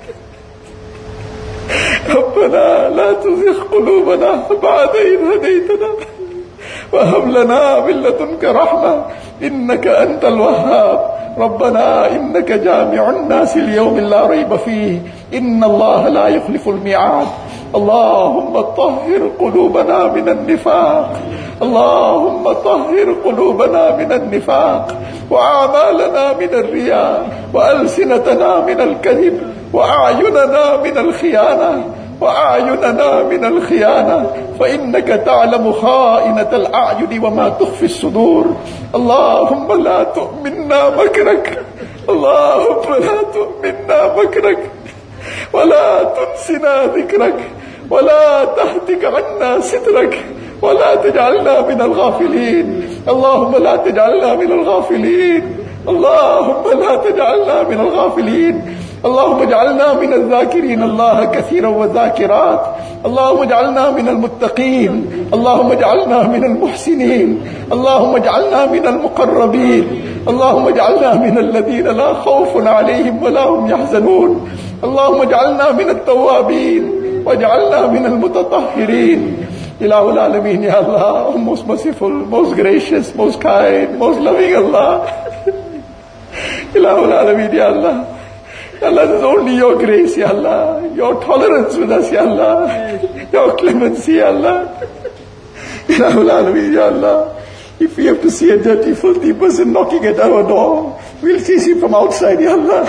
ربنا لا تزغ قلوبنا بعد إذ هديتنا وهب لنا من لدنك رحمة إنك أنت الوهاب ربنا إنك جامع الناس ليوم لا ريب فيه إن الله لا يخلف الميعاد اللهم طهر قلوبنا من النفاق اللهم طهر قلوبنا من النفاق وأعمالنا من الرياء وألسنتنا من الكذب وأعيننا من الخيانة وأعيننا من الخيانة فإنك تعلم خائنة الأعين وما تخفي الصدور اللهم لا تؤمنا مكرك اللهم لا تؤمنا مكرك ولا تنسنا ذكرك ولا تهتك عنا سترك ولا تجعلنا من الغافلين اللهم لا تجعلنا من الغافلين اللهم لا تجعلنا من الغافلين اللهم اجعلنا من الذاكرين الله كثيرا والذاكرات اللهم اجعلنا من المتقين اللهم اجعلنا من المحسنين اللهم اجعلنا من المقربين اللهم اجعلنا من الذين لا خوف عليهم ولا هم يحزنون اللهم اجعلنا من التوابين واجعلنا من المتطهرين إله العالمين يا Allah, most merciful, most gracious, most kind, most loving Allah. إله العالمين يا Allah. Allah, it is only your grace, Ya Allah, your tolerance with us, Ya Allah, your clemency, Ya Allah. Ilahul Alameen, Ya Allah. If we have to see a dirty, filthy person knocking at our door, we'll chase him from outside, Ya Allah.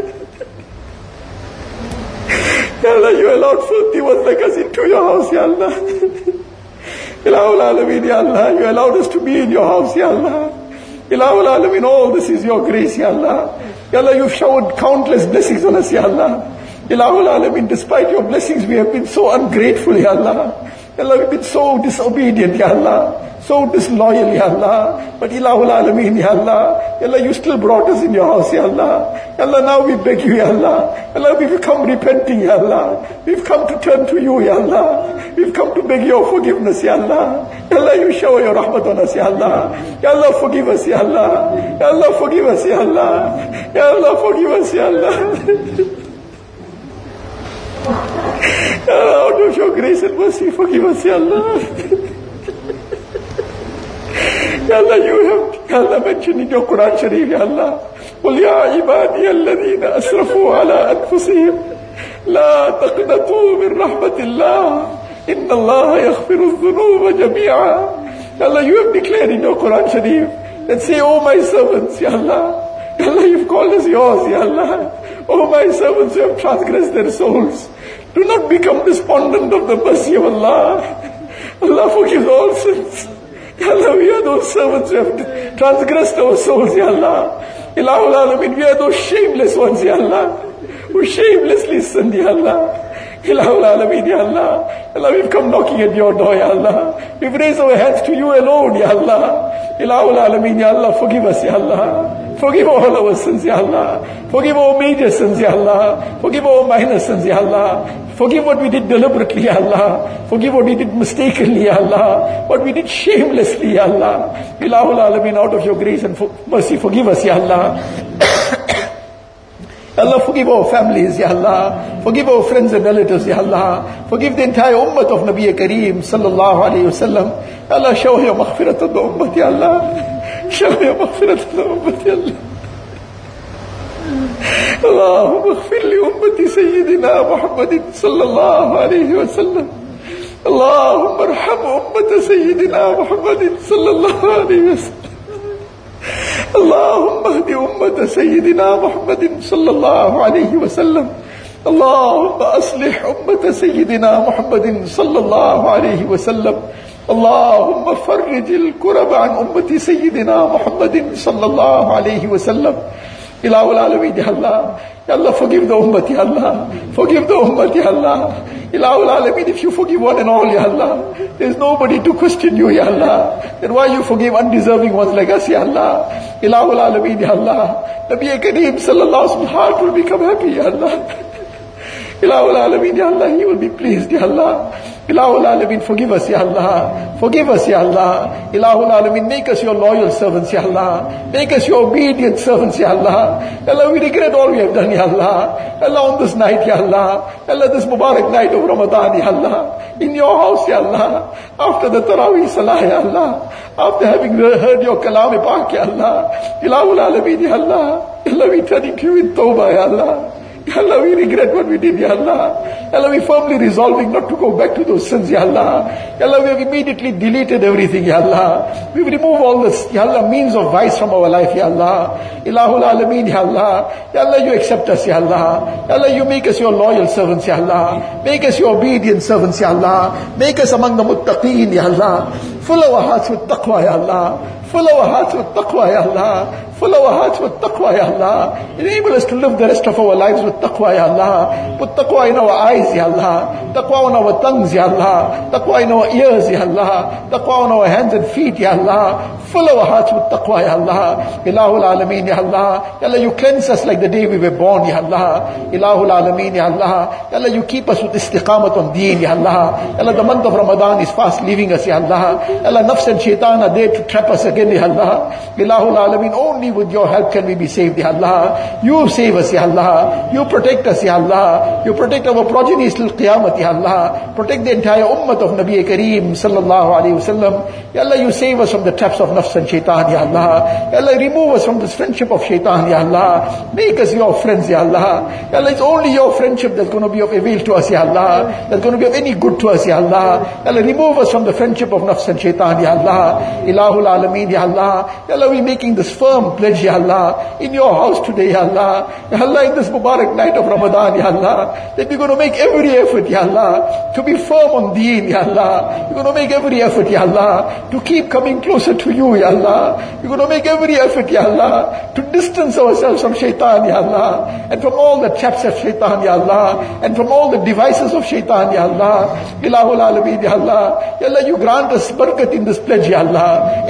Ya Allah, you allowed filthy ones like us into your house, Ya Allah. Ilahul Alameen, Ya Allah, you allowed us to be in your house, Ya Allah. Ilahul Alameen, all this is your grace, Ya Allah. Ya Allah, you've showered countless blessings on us, Ya Allah. Ilahul Alameen, despite your blessings, we have been so ungrateful, Ya Allah. Ya Allah, we've been so disobedient, Ya Allah. So disloyal, Ya Allah. But Ilahul Alameen, Ya Allah. Ya Allah, you still brought us in your house, Ya Allah. Ya Allah, now we beg you, Ya Allah. Ya Allah, we've come repenting, Ya Allah. We've come to turn to you, Ya Allah. We've come to beg your forgiveness, Ya Allah. Ya Allah, you shower your rahmat on us, Ya Allah. Ya Allah, forgive us, Ya Allah. Ya Allah, forgive us, Ya Allah. Ya Allah, forgive us, Ya Allah. Out of your grace and mercy, forgive us, Ya Allah. Ya Allah, you have, Ya Allah, mentioned in your Quran Sharif, Ya Allah, قُلْ يَا عِبَادِيَ الَّذِينَ أَسْرَفُوا عَلَىٰ أَنفُسِهِمْ لَا تَقْنَطُوا مِنْ رَحْمَةِ اللَّهِ إِنَّ اللَّهَ يَغْفِرُ الذُّنُوبَ جَمِيعًا. Ya Allah, you have declared in your Quran Sharif that say, oh my servants, Ya Allah, Ya Allah, you've called us yours, Ya Allah. Oh my servants who have transgressed their souls, do not become despondent of the mercy of Allah. Allah forgives all sins. Ya Allah, we are those servants who have transgressed our souls, Ya Allah. Ilahul Alameen, we are those shameless ones, Ya Allah, who shamelessly sinned, Ya Allah. Ilahul Alameen, Ya Allah. Allah, we've come knocking at your door, Ya Allah. We've raised our hands to you alone, Ya Allah. Ilahul Alameen, Ya Allah, forgive us, Ya Allah. Forgive all our sins, Ya Allah. Forgive our major sins, Ya Allah. Forgive our minor sins, Ya Allah. Forgive what we did deliberately, Ya Allah. Forgive what we did mistakenly, Ya Allah. What we did shamelessly, Ya Allah. Ilahul Alameen, out of your grace and mercy, forgive us, Ya Allah. Allah, forgive our families, Ya Allah. Forgive our friends and relatives, Ya Allah. Forgive the entire ummah of Nabi Kareem, sallallahu alayhi wa sallam. Allah, show your maghfirat of the ummah, Ya Allah. show your maghfirat of the ummah, Ya Allah. اللهم اغفر لأمة سيدنا محمد صلى الله عليه وسلم. اللهم ارحم أمة سيدنا محمد صلى الله عليه وسلم. اللهم اهد أمة سيدنا محمد صلى الله عليه وسلم. اللهم أصلح أمة سيدنا محمد صلى الله عليه وسلم. اللهم فرج الكرب عن أمة سيدنا محمد صلى الله عليه وسلم. Ilahul Alameen, Ya Allah. Ya Allah, forgive the ummah, Ya Allah. Forgive the ummah, Ya Allah. Ilahul Alameen, if you forgive one and all, Ya Allah, there's nobody to question you, Ya Allah. Then why you forgive undeserving ones like us, Ya Allah? Ilahul Alameen, Ya Allah. Nabi Kareem sallallahu alaihi wasallam heart will become happy, Ya Allah. Ilahul Alameen, Ya Allah, He will be pleased, Ya Allah. Ilahul Alameen, forgive us, Ya Allah. Forgive us, Ya Allah. Ilahul Alameen, make us your loyal servants, Ya Allah. Make us your obedient servants, Ya Allah. Ya Allah, we regret all we have done, Ya Allah. Ya Allah, on this night, Ya Allah. Ya Allah, this Mubarak night of Ramadan, Ya Allah. In your house, Ya Allah. After the Taraweeh Salah, Ya Allah. After having heard your Kalam Pak, Ya Allah. Ilahul Alameen, Ya Allah. Ya Allah, we turning to you in Tawbah, Ya Allah. Ya Allah, we regret what we did, Ya Allah. Ya Allah, we firmly resolving not to go back to those sins, Ya Allah. Ya Allah, we have immediately deleted everything, Ya Allah. We've removed all this, Ya Allah, means of vice from our life, Ya Allah. Ilahul Alameen, Ya Allah. Ya Allah, you accept us, Ya Allah. Ya Allah, you make us your loyal servants, Ya Allah. Make us your obedient servants, Ya Allah. Make us among the muttaqeen, Ya Allah. Fill our hearts with taqwa, Ya Allah. Fill our hearts with taqwa, Ya Allah. Fill our hearts with taqwa, Ya Allah. Enable us to live the rest of our lives with taqwa, Ya Allah. Put taqwa in our eyes, Ya Allah. Taqwa on our tongues, Ya Allah. Taqwa in our ears, Ya Allah. Taqwa on our hands and feet, Ya Allah. Fill our hearts with taqwa, Ya Allah. Ilahul Alameen, Ya Allah. Ya Allah, you cleanse us like the day we were born, Ya Allah. Ilahul Alameen, Ya Allah. Ya Allah, you keep us with istiqamat on deen, Ya Allah. Ya Allah, the month of Ramadan is fast leaving us, Ya Allah. Ya Allah, nafs and shaitan are there to trap us again, Ya Allah. Ilahul Alameen, only with your help can we be saved, Ya Allah. You save us, Ya Allah. You protect us, Ya Allah. You protect our progeny till Qiyamah, Ya Allah. Protect the entire ummah of Nabi Kareem sallallahu alayhi wa sallam. Ya Allah, you save us from the traps of nafs and shaitan, Ya Allah. Ya Allah, remove us from this friendship of shaitan, Ya Allah. Make us your friends, Ya Allah. Ya Allah, it's only your friendship that's going to be of avail to us, Ya Allah. That's going to be of any good to us, Ya Allah. Ya Allah, remove us from the friendship of nafs and shaitan, Ya Allah. Ilahul Alameen, Ya Allah. Ya Allah, we're making this firm pledge, Ya Allah, in your house today, Ya Allah. Ya Allah, in this Mubarak night of Ramadan, Ya Allah, that we're going to make every effort, Ya Allah, to be firm on deen, Ya Allah. We're going to make every effort, Ya Allah, to keep coming closer to you, Ya Allah. We're going to make every effort, Ya Allah, to distance ourselves from shaitan, Ya Allah, and from all the traps of shaitan, Ya Allah, and from all the devices of shaitan, Ya Allah. Ilahul Alameen, Ya Allah. Ya Allah, you grant us barakat in this pledge, Ya Allah, in this commercial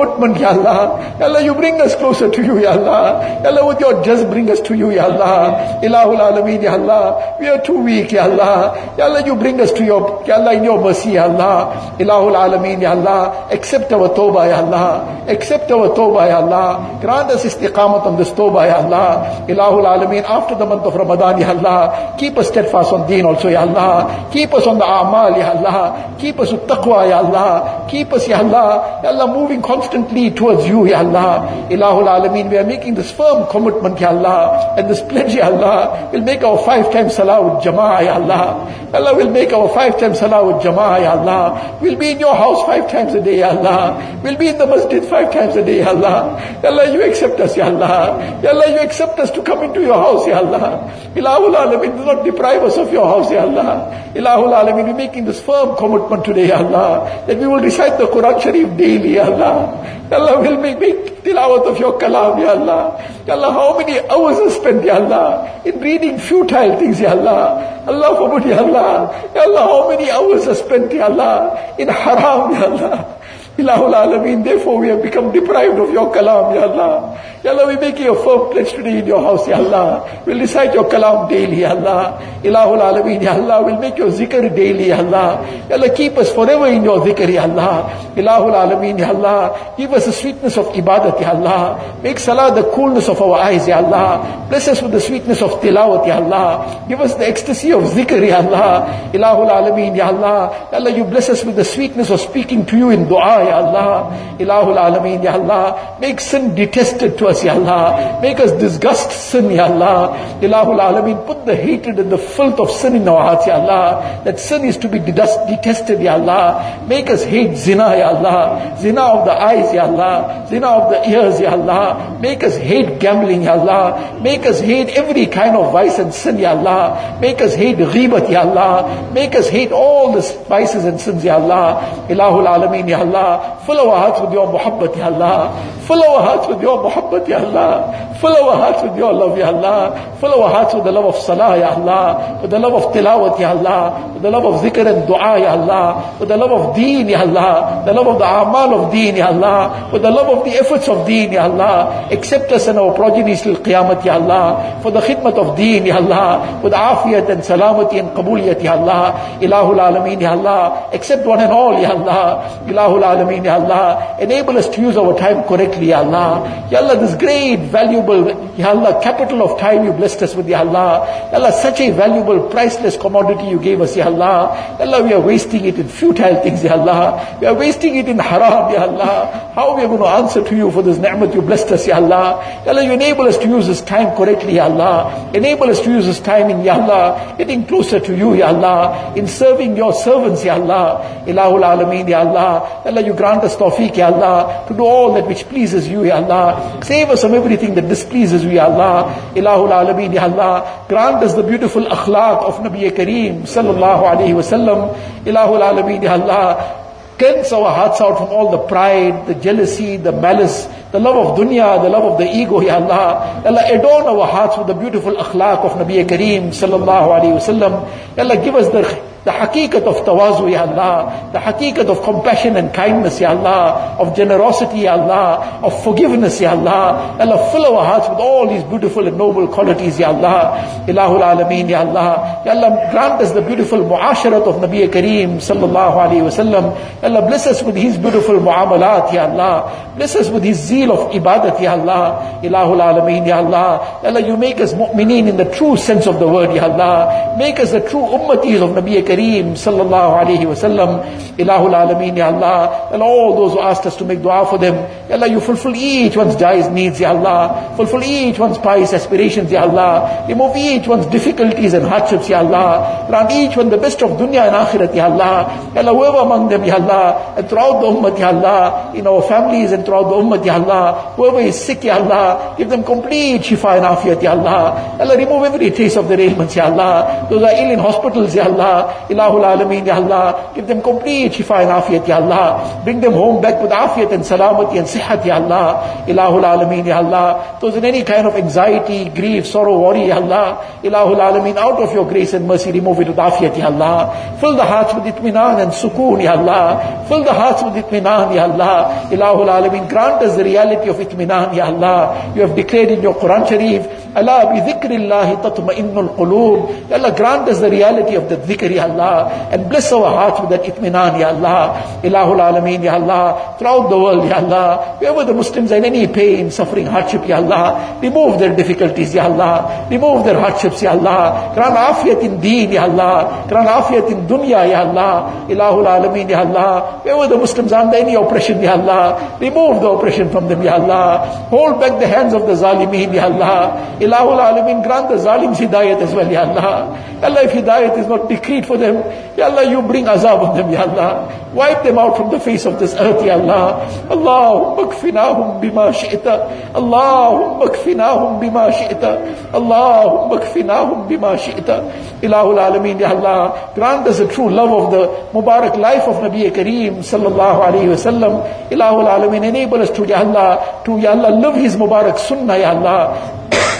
commitment, Ya Allah. Ya Allah, you bring us closer to you, Ya Allah. Ya Allah, with your just bring us to you, Ya Allah. Ilahul Alameen, Ya Allah. We are too weak, Ya Allah. Ya Allah, you bring us to your, Ya Allah, in your mercy, Ya Allah. Ilahul Alameen, Ya Allah. Accept our tawbah, Ya Allah. Accept our tawbah, Ya Allah. Grant us istiqamat on this tawbah, Ya Allah. Ilahul Alameen, after the month of Ramadan, Ya Allah. Keep us steadfast on deen also, Ya Allah. Keep us on the amal, Ya Allah. Keep us with taqwa, Ya Allah. Keep us, Ya Allah. Ya Allah, moving constantly towards you, Ya Allah. Ilahul Alameen, we are making this firm commitment, Ya Allah. And this pledge, Ya Allah. We'll make our five times salah with jama'ah, Ya Allah. Ya Allah, we'll make our five times salah with jama'ah, Ya Allah. We'll be in your house five times a day, Ya Allah. We'll be in the masjid five times a day, Ya Allah. Ya Allah, you accept us, Ya Allah. Ya Allah, you accept us to come into your house, Ya Allah. Ilahul Alameen, do not deprive us of your house, Ya Allah. Ilahul Alameen, we're making this firm commitment today, Ya Allah, that we will recite the Quran Sharif daily, Ya Allah. Ya Allah, we'll make, make tilawat of your kalam, Ya Allah. Ya Allah, how many hours are spent, Ya Allah, in reading futile things, Ya Allah. Allah forbid, Ya Allah. Ya Allah, how many hours are spent, Ya Allah, in haram, Ya Allah. Ilahul Alameen, therefore we have become deprived of your kalam, Ya Allah. Ya Allah, we make you a firm pledge today in your house, Ya Allah. We'll recite your kalam daily, Ya Allah. Ilahul Alameen, Ya Allah, we'll make your zikr daily, Ya Allah. Ya Allah, keep us forever in your zikr, Ya Allah. Ilahul Alameen, Ya Allah, give us the sweetness of ibadat, Ya Allah. Make salah the coolness of our eyes, Ya Allah. Bless us with the sweetness of tilawat, Ya Allah. Give us the ecstasy of zikr, Ya Allah. Ilahul Alameen, Ya Allah. Ya Allah, you bless us with the sweetness of speaking to you in dua, Ya Allah. Ilahul Alameen, Ya Allah. Make sin detested to us, Ya Allah. Make us disgust sin, Ya Allah. Ilahul Alameen, put the hatred and the filth of sin in our hearts, Ya Allah. That sin is to be detested, Ya Allah. Make us hate zina, Ya Allah. Zina of the eyes, Ya Allah. Zina of the ears, Ya Allah. Make us hate gambling, Ya Allah. Make us hate every kind of vice and sin, Ya Allah. Make us hate ghibat, Ya Allah. Make us hate all the vices and sins, Ya Allah. Ilahul Alameen, Ya Allah. Fill our hearts with your muhabbat, Ya Allah. Fill our hearts with your muhabbat, Ya Allah. Fill our hearts with your love, Ya Allah. Fill our hearts with the love of salah, Ya Allah. With the love of tilawat, Ya Allah. With the love of zikr and dua, Ya Allah. With the love of deen, Ya Allah. The love of the amal of deen, Ya Allah. With the love of the efforts of deen, Ya Allah. Accept us and our progeny till qiyamah, Ya Allah. For the khidmat of deen, Ya Allah. With afiyat and salamati and qabuliyat, Ya Allah. Ilahul Alameen, Ya Allah. Accept one and all, Ya Allah. Ilahul Alameen, Ya Allah. Enable us to use our time correctly, Ya Allah. Ya Allah, this great, valuable, Ya Allah, capital of time you blessed us with, Ya Allah. Ya Allah, such a valuable, priceless commodity you gave us, Ya Allah. Ya Allah, we are wasting it in futile things, Ya Allah. We are wasting it in haram, Ya Allah. How are we going to answer to you for this ni'mat you blessed us, Ya Allah? Ya Allah, you enable us to use this time correctly, Ya Allah. Enable us to use this time in, Ya Allah, getting closer to you, Ya Allah. In serving your servants, Ya Allah. Ilahul Alameen, Ya Allah. Ya Allah, you grant us tawfiq, Ya Allah, to do all that which pleases you, Ya Allah. Save us from everything that displeases you, Ya Allah. Ilahul Alameen, Ya Allah. Grant us the beautiful akhlaq of Nabi Kareem sallallahu alayhi wa sallam. Ilahul Alameen, Ya Allah. Cleanse our hearts out from all the pride, the jealousy, the malice, the love of dunya, the love of the ego, Ya Allah. Ya Allah, adorn our hearts with the beautiful akhlaq of Nabi Kareem sallallahu alayhi wa sallam. Ya Allah, give us the The haqiqat of tawazu, Ya Allah. The haqiqat of compassion and kindness, Ya Allah. Of generosity, Ya Allah. Of forgiveness, Ya Allah. Ya Allah, fill our hearts with all these beautiful and noble qualities, Ya Allah. Ilahul Alameen, Ya Allah. Ya Allah, grant us the beautiful mu'asharat of Nabi Kareem sallallahu alayhi wa sallam. Ya Allah, bless us with his beautiful mu'amalat, Ya Allah. Bless us with his zeal of ibadat, Ya Allah. Ilahul Alameen, Ya Allah. Ya Allah, you make us mu'mineen in the true sense of the word, Ya Allah. Make us the true ummatis of Nabi Kareem Kareem sallallahu alayhi wa sallam. Ilahul Alameen, Ya Allah. And all those who asked us to make dua for them, Ya Allah, you fulfill each one's dire needs, Ya Allah. Fulfill each one's pious aspirations, Ya Allah. Remove each one's difficulties and hardships, Ya Allah. Grant each one the best of dunya and akhirat, Ya Allah. Ya Allah, whoever among them, Ya Allah, and throughout the ummah, Ya Allah, in our families and throughout the ummah, Ya Allah, whoever is sick, Ya Allah, give them complete shifa and afiyat, Ya Allah. Ya Allah, remove every trace of their ailments, Ya Allah. Those are ill in hospitals, Ya Allah. Allah. Ilahul Alameen, Ya Allah. Give them complete shifa and afiyat, Ya Allah. Bring them home back with afiyat and salamati and sihat, Ya Allah. Ilahul Alameen, Ya Allah. Those in any kind of anxiety, grief, sorrow, worry, Ya Allah. Ilahul Alameen, out of your grace and mercy, remove it with afiyat, Ya Allah. Fill the hearts with itminan and sukoon, Ya Allah. Fill the hearts with itminan, Ya Allah. Ilahul Alameen, grant us the reality of itminan, Ya Allah. You have declared in your Quran Sharif, Allah bi dhikrillahi tatma'innul quloob. Ya Allah, grant us the reality of the dhikr, Ya Allah. And bless our hearts with that itminan, Ya Allah. Ilahul Alameen, Ya Allah. Throughout the world, Ya Allah. Wherever the Muslims are in any pain, suffering, hardship, Ya Allah. Remove their difficulties, Ya Allah. Remove their hardships, Ya Allah. Grant afiyat in deen, Ya Allah. Grant afiyat in dunya, Ya Allah. Ilahul Alameen, Ya Allah. Wherever the Muslims are under any oppression, Ya Allah. Remove the oppression from them, Ya Allah. Hold back the hands of the zalimeen, Ya Allah. Ilahul Alameen, grant the zalims hidayat as well, Ya Allah. Ya Allah, if hidayat is not decreed for them, Ya Allah, you bring azab on them, Ya Allah. Wipe them out from the face of this earth, Ya Allah. Allahumma kfinahum bima shi'ta. Allahumma kfinahum bima shi'ta. Allahumma kfinahum bima shi'ta. Ilahul Alameen, Ya Allah. Grant us a true love of the Mubarak life of Nabi Kareem sallallahu alayhi wa sallam. Ilahul Alameen, enable us to, Ya Allah, to, Ya Allah, live His Mubarak sunnah, Ya Allah.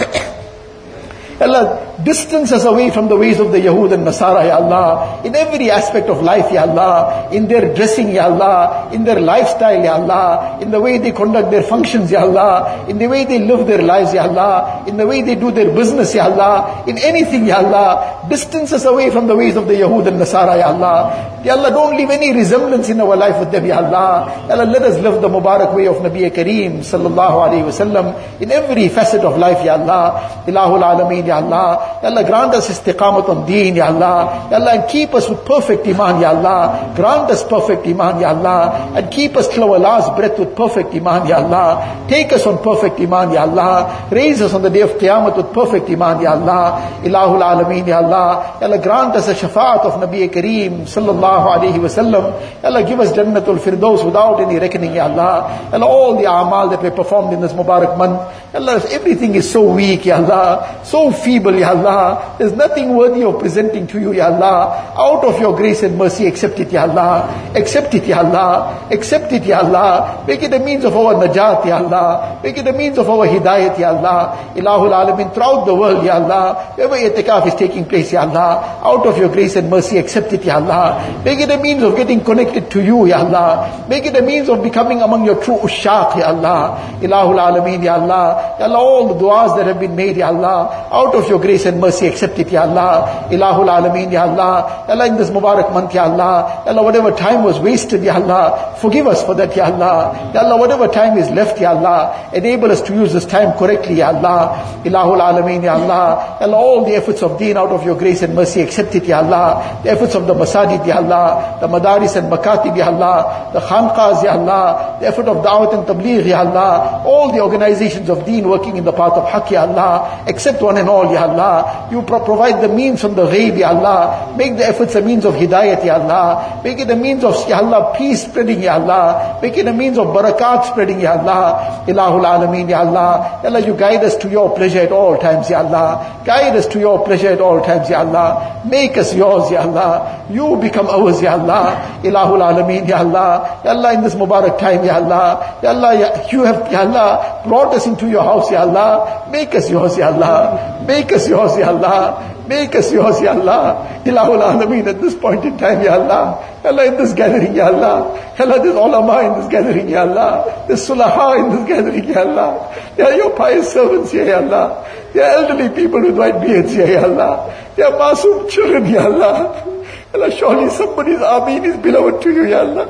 Allah, distance us away from the ways of the Yahud and Nasara, Ya Allah. In every aspect of life, Ya Allah. In their dressing, Ya Allah. In their lifestyle, Ya Allah. In the way they conduct their functions, Ya Allah. In the way they live their lives, Ya Allah. In the way they do their business, Ya Allah. In anything, Ya Allah. Distance us away from the ways of the Yahud and Nasara, Ya Allah. Ya Allah, don't leave any resemblance in our life with them, Ya Allah. Ya Allah, let us live the Mubarak way of Nabi Kareem sallallahu alayhi wa sallam in every facet of life, Ya Allah. Ilahul Alameen, Ya Allah. Ya Allah, grant us istiqamat on deen, Ya Allah. Ya Allah, and keep us with perfect iman, Ya Allah. Grant us perfect iman, Ya Allah. And keep us till our last breath with perfect iman, Ya Allah. Take us on perfect iman, Ya Allah. Raise us on the day of Qiyamah with perfect iman, Ya Allah. Ilahul Alameen, Ya Allah. Ya Allah, grant us a shafaat of Nabi Kareem sallallahu alayhi wa sallam. Ya Allah, give us Jannatul Firdaus without any reckoning, Ya Allah. Ya Allah, all the amal that we performed in this Mubarak month, Ya Allah, everything is so weak, Ya Allah. So feeble, Ya Allah. There's nothing worthy of presenting to you, Ya Allah. Out of your grace and mercy, accept it, Ya Allah. Accept it, Ya Allah. Accept it, Ya Allah. Make it a means of our najat, Ya Allah. Make it a means of our hidayat, Ya Allah. Ilahul Alameen, throughout the world, Ya Allah. Wherever itikaf is taking place, Ya Allah. Out of your grace and mercy, accept it, Ya Allah. Make it a means of getting connected to you, Ya Allah. Make it a means of becoming among your true ushaq, Ya Allah. Ilahul Alameen, Ya Allah. Ya Allah, all the du'as that have been made, Ya Allah. Out of your grace and mercy, accept it, Ya Allah. Ilahul Alameen, Ya Allah. Ya Allah, in this Mubarak month, Ya Allah. Ya Allah, whatever time was wasted, Ya Allah, forgive us for that, Ya Allah. Ya Allah, whatever time is left, Ya Allah, enable us to use this time correctly, Ya Allah. Ilahul Alameen, Ya Allah. Ya Allah, all the efforts of deen out of your grace and mercy, accept it, Ya Allah. The efforts of the masajid, Ya Allah. The madaris and makatib, Ya Allah. The khanqahs, Ya Allah. The effort of da'wat and tabligh, Ya Allah. All the organizations of deen working in the path of haqq, Ya Allah. Accept one and all, Ya Allah. You pro- provide the means from the ghaib, Ya Allah. Make the efforts a means of hidayat, Ya Allah. Make it a means of, Ya Allah, peace spreading, Ya Allah. Make it a means of barakat spreading, Ya Allah. Ilahul Alameen, Ya Allah. Ya Allah, you guide us to your pleasure at all times, Ya Allah. Guide us to your pleasure at all times, Ya Allah. Make us yours, Ya Allah. You become ours, Ya Allah. Ilahul Alameen, Ya Allah. Ya Allah, in this Mubarak time, Ya Allah. Ya Allah, ya, you have, Ya Allah, brought us into your house, Ya Allah. Make us yours, Ya Allah. Make us yours, Ya Allah. Make us yours, Ya Allah. Ilahul Alameen, at this point in time, Ya Allah. Ya Allah, in this gathering, Ya Allah. Ya Allah, there's ulama in this gathering, Ya Allah. There's sulaha in this gathering, Ya Allah. They are your pious servants here, Ya Allah. They are elderly people with white beards here, Ya Allah. They are masoom children, Ya Allah. Ya Allah, surely somebody's Ameen is beloved to you, Ya Allah.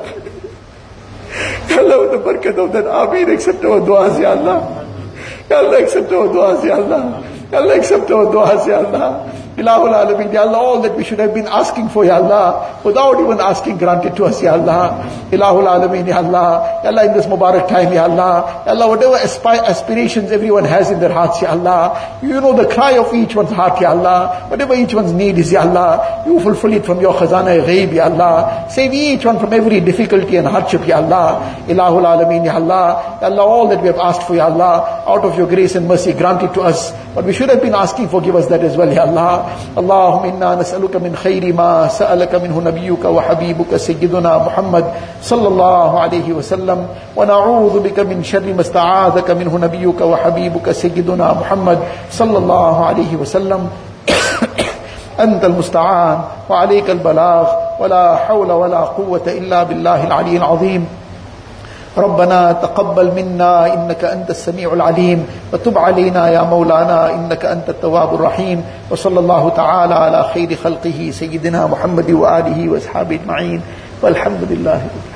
Ya Allah, with the barakat of that Ameen, accept our du'as, Ya Allah. Ya Allah, accept our du'as, Ya Allah. Ya Allah, accept our du'as, Ya Allah. Ilahul Alameen, Ya Allah, all that we should have been asking for, Ya Allah, without even asking, granted to us, Ya Allah. Ilahul Alameen, Ya Allah. Ya Allah, in this Mubarak time, Ya Allah. Ya Allah, whatever aspi- aspirations everyone has in their hearts, Ya Allah. You know the cry of each one's heart, Ya Allah. Whatever each one's need is, Ya Allah. You fulfill it from your khazana-e-ghaib, Ya Allah. Save each one from every difficulty and hardship, Ya Allah. Ilahul Alameen, Ya Allah. Ya Allah, all that we have asked for, Ya Allah. out of your grace and mercy, grant it to us. But we should have been asking, forgive us that as well, Ya Allah. Allahumma inna nas'aluka min khayri ma sa'alaka minhu nabiyyuka wa habibuka sayyiduna Muhammad sallallahu alayhi wa sallam, wa na'udhu bika min sharri ma sta'adhaka minhu nabiyyuka wa habibuka sayyiduna Muhammad sallallahu alayhi wa sallam. أنت المستعان وعليك البلاغ ولا حول ولا قوة إلا بالله العلي العظيم. ربنا تقبل منا إنك أنت السميع العليم وتب علينا يا مولانا إنك أنت التواب الرحيم. وصلى الله تعالى على خير خلقه سيدنا محمد وآله وأصحابه أجمعين والحمد لله.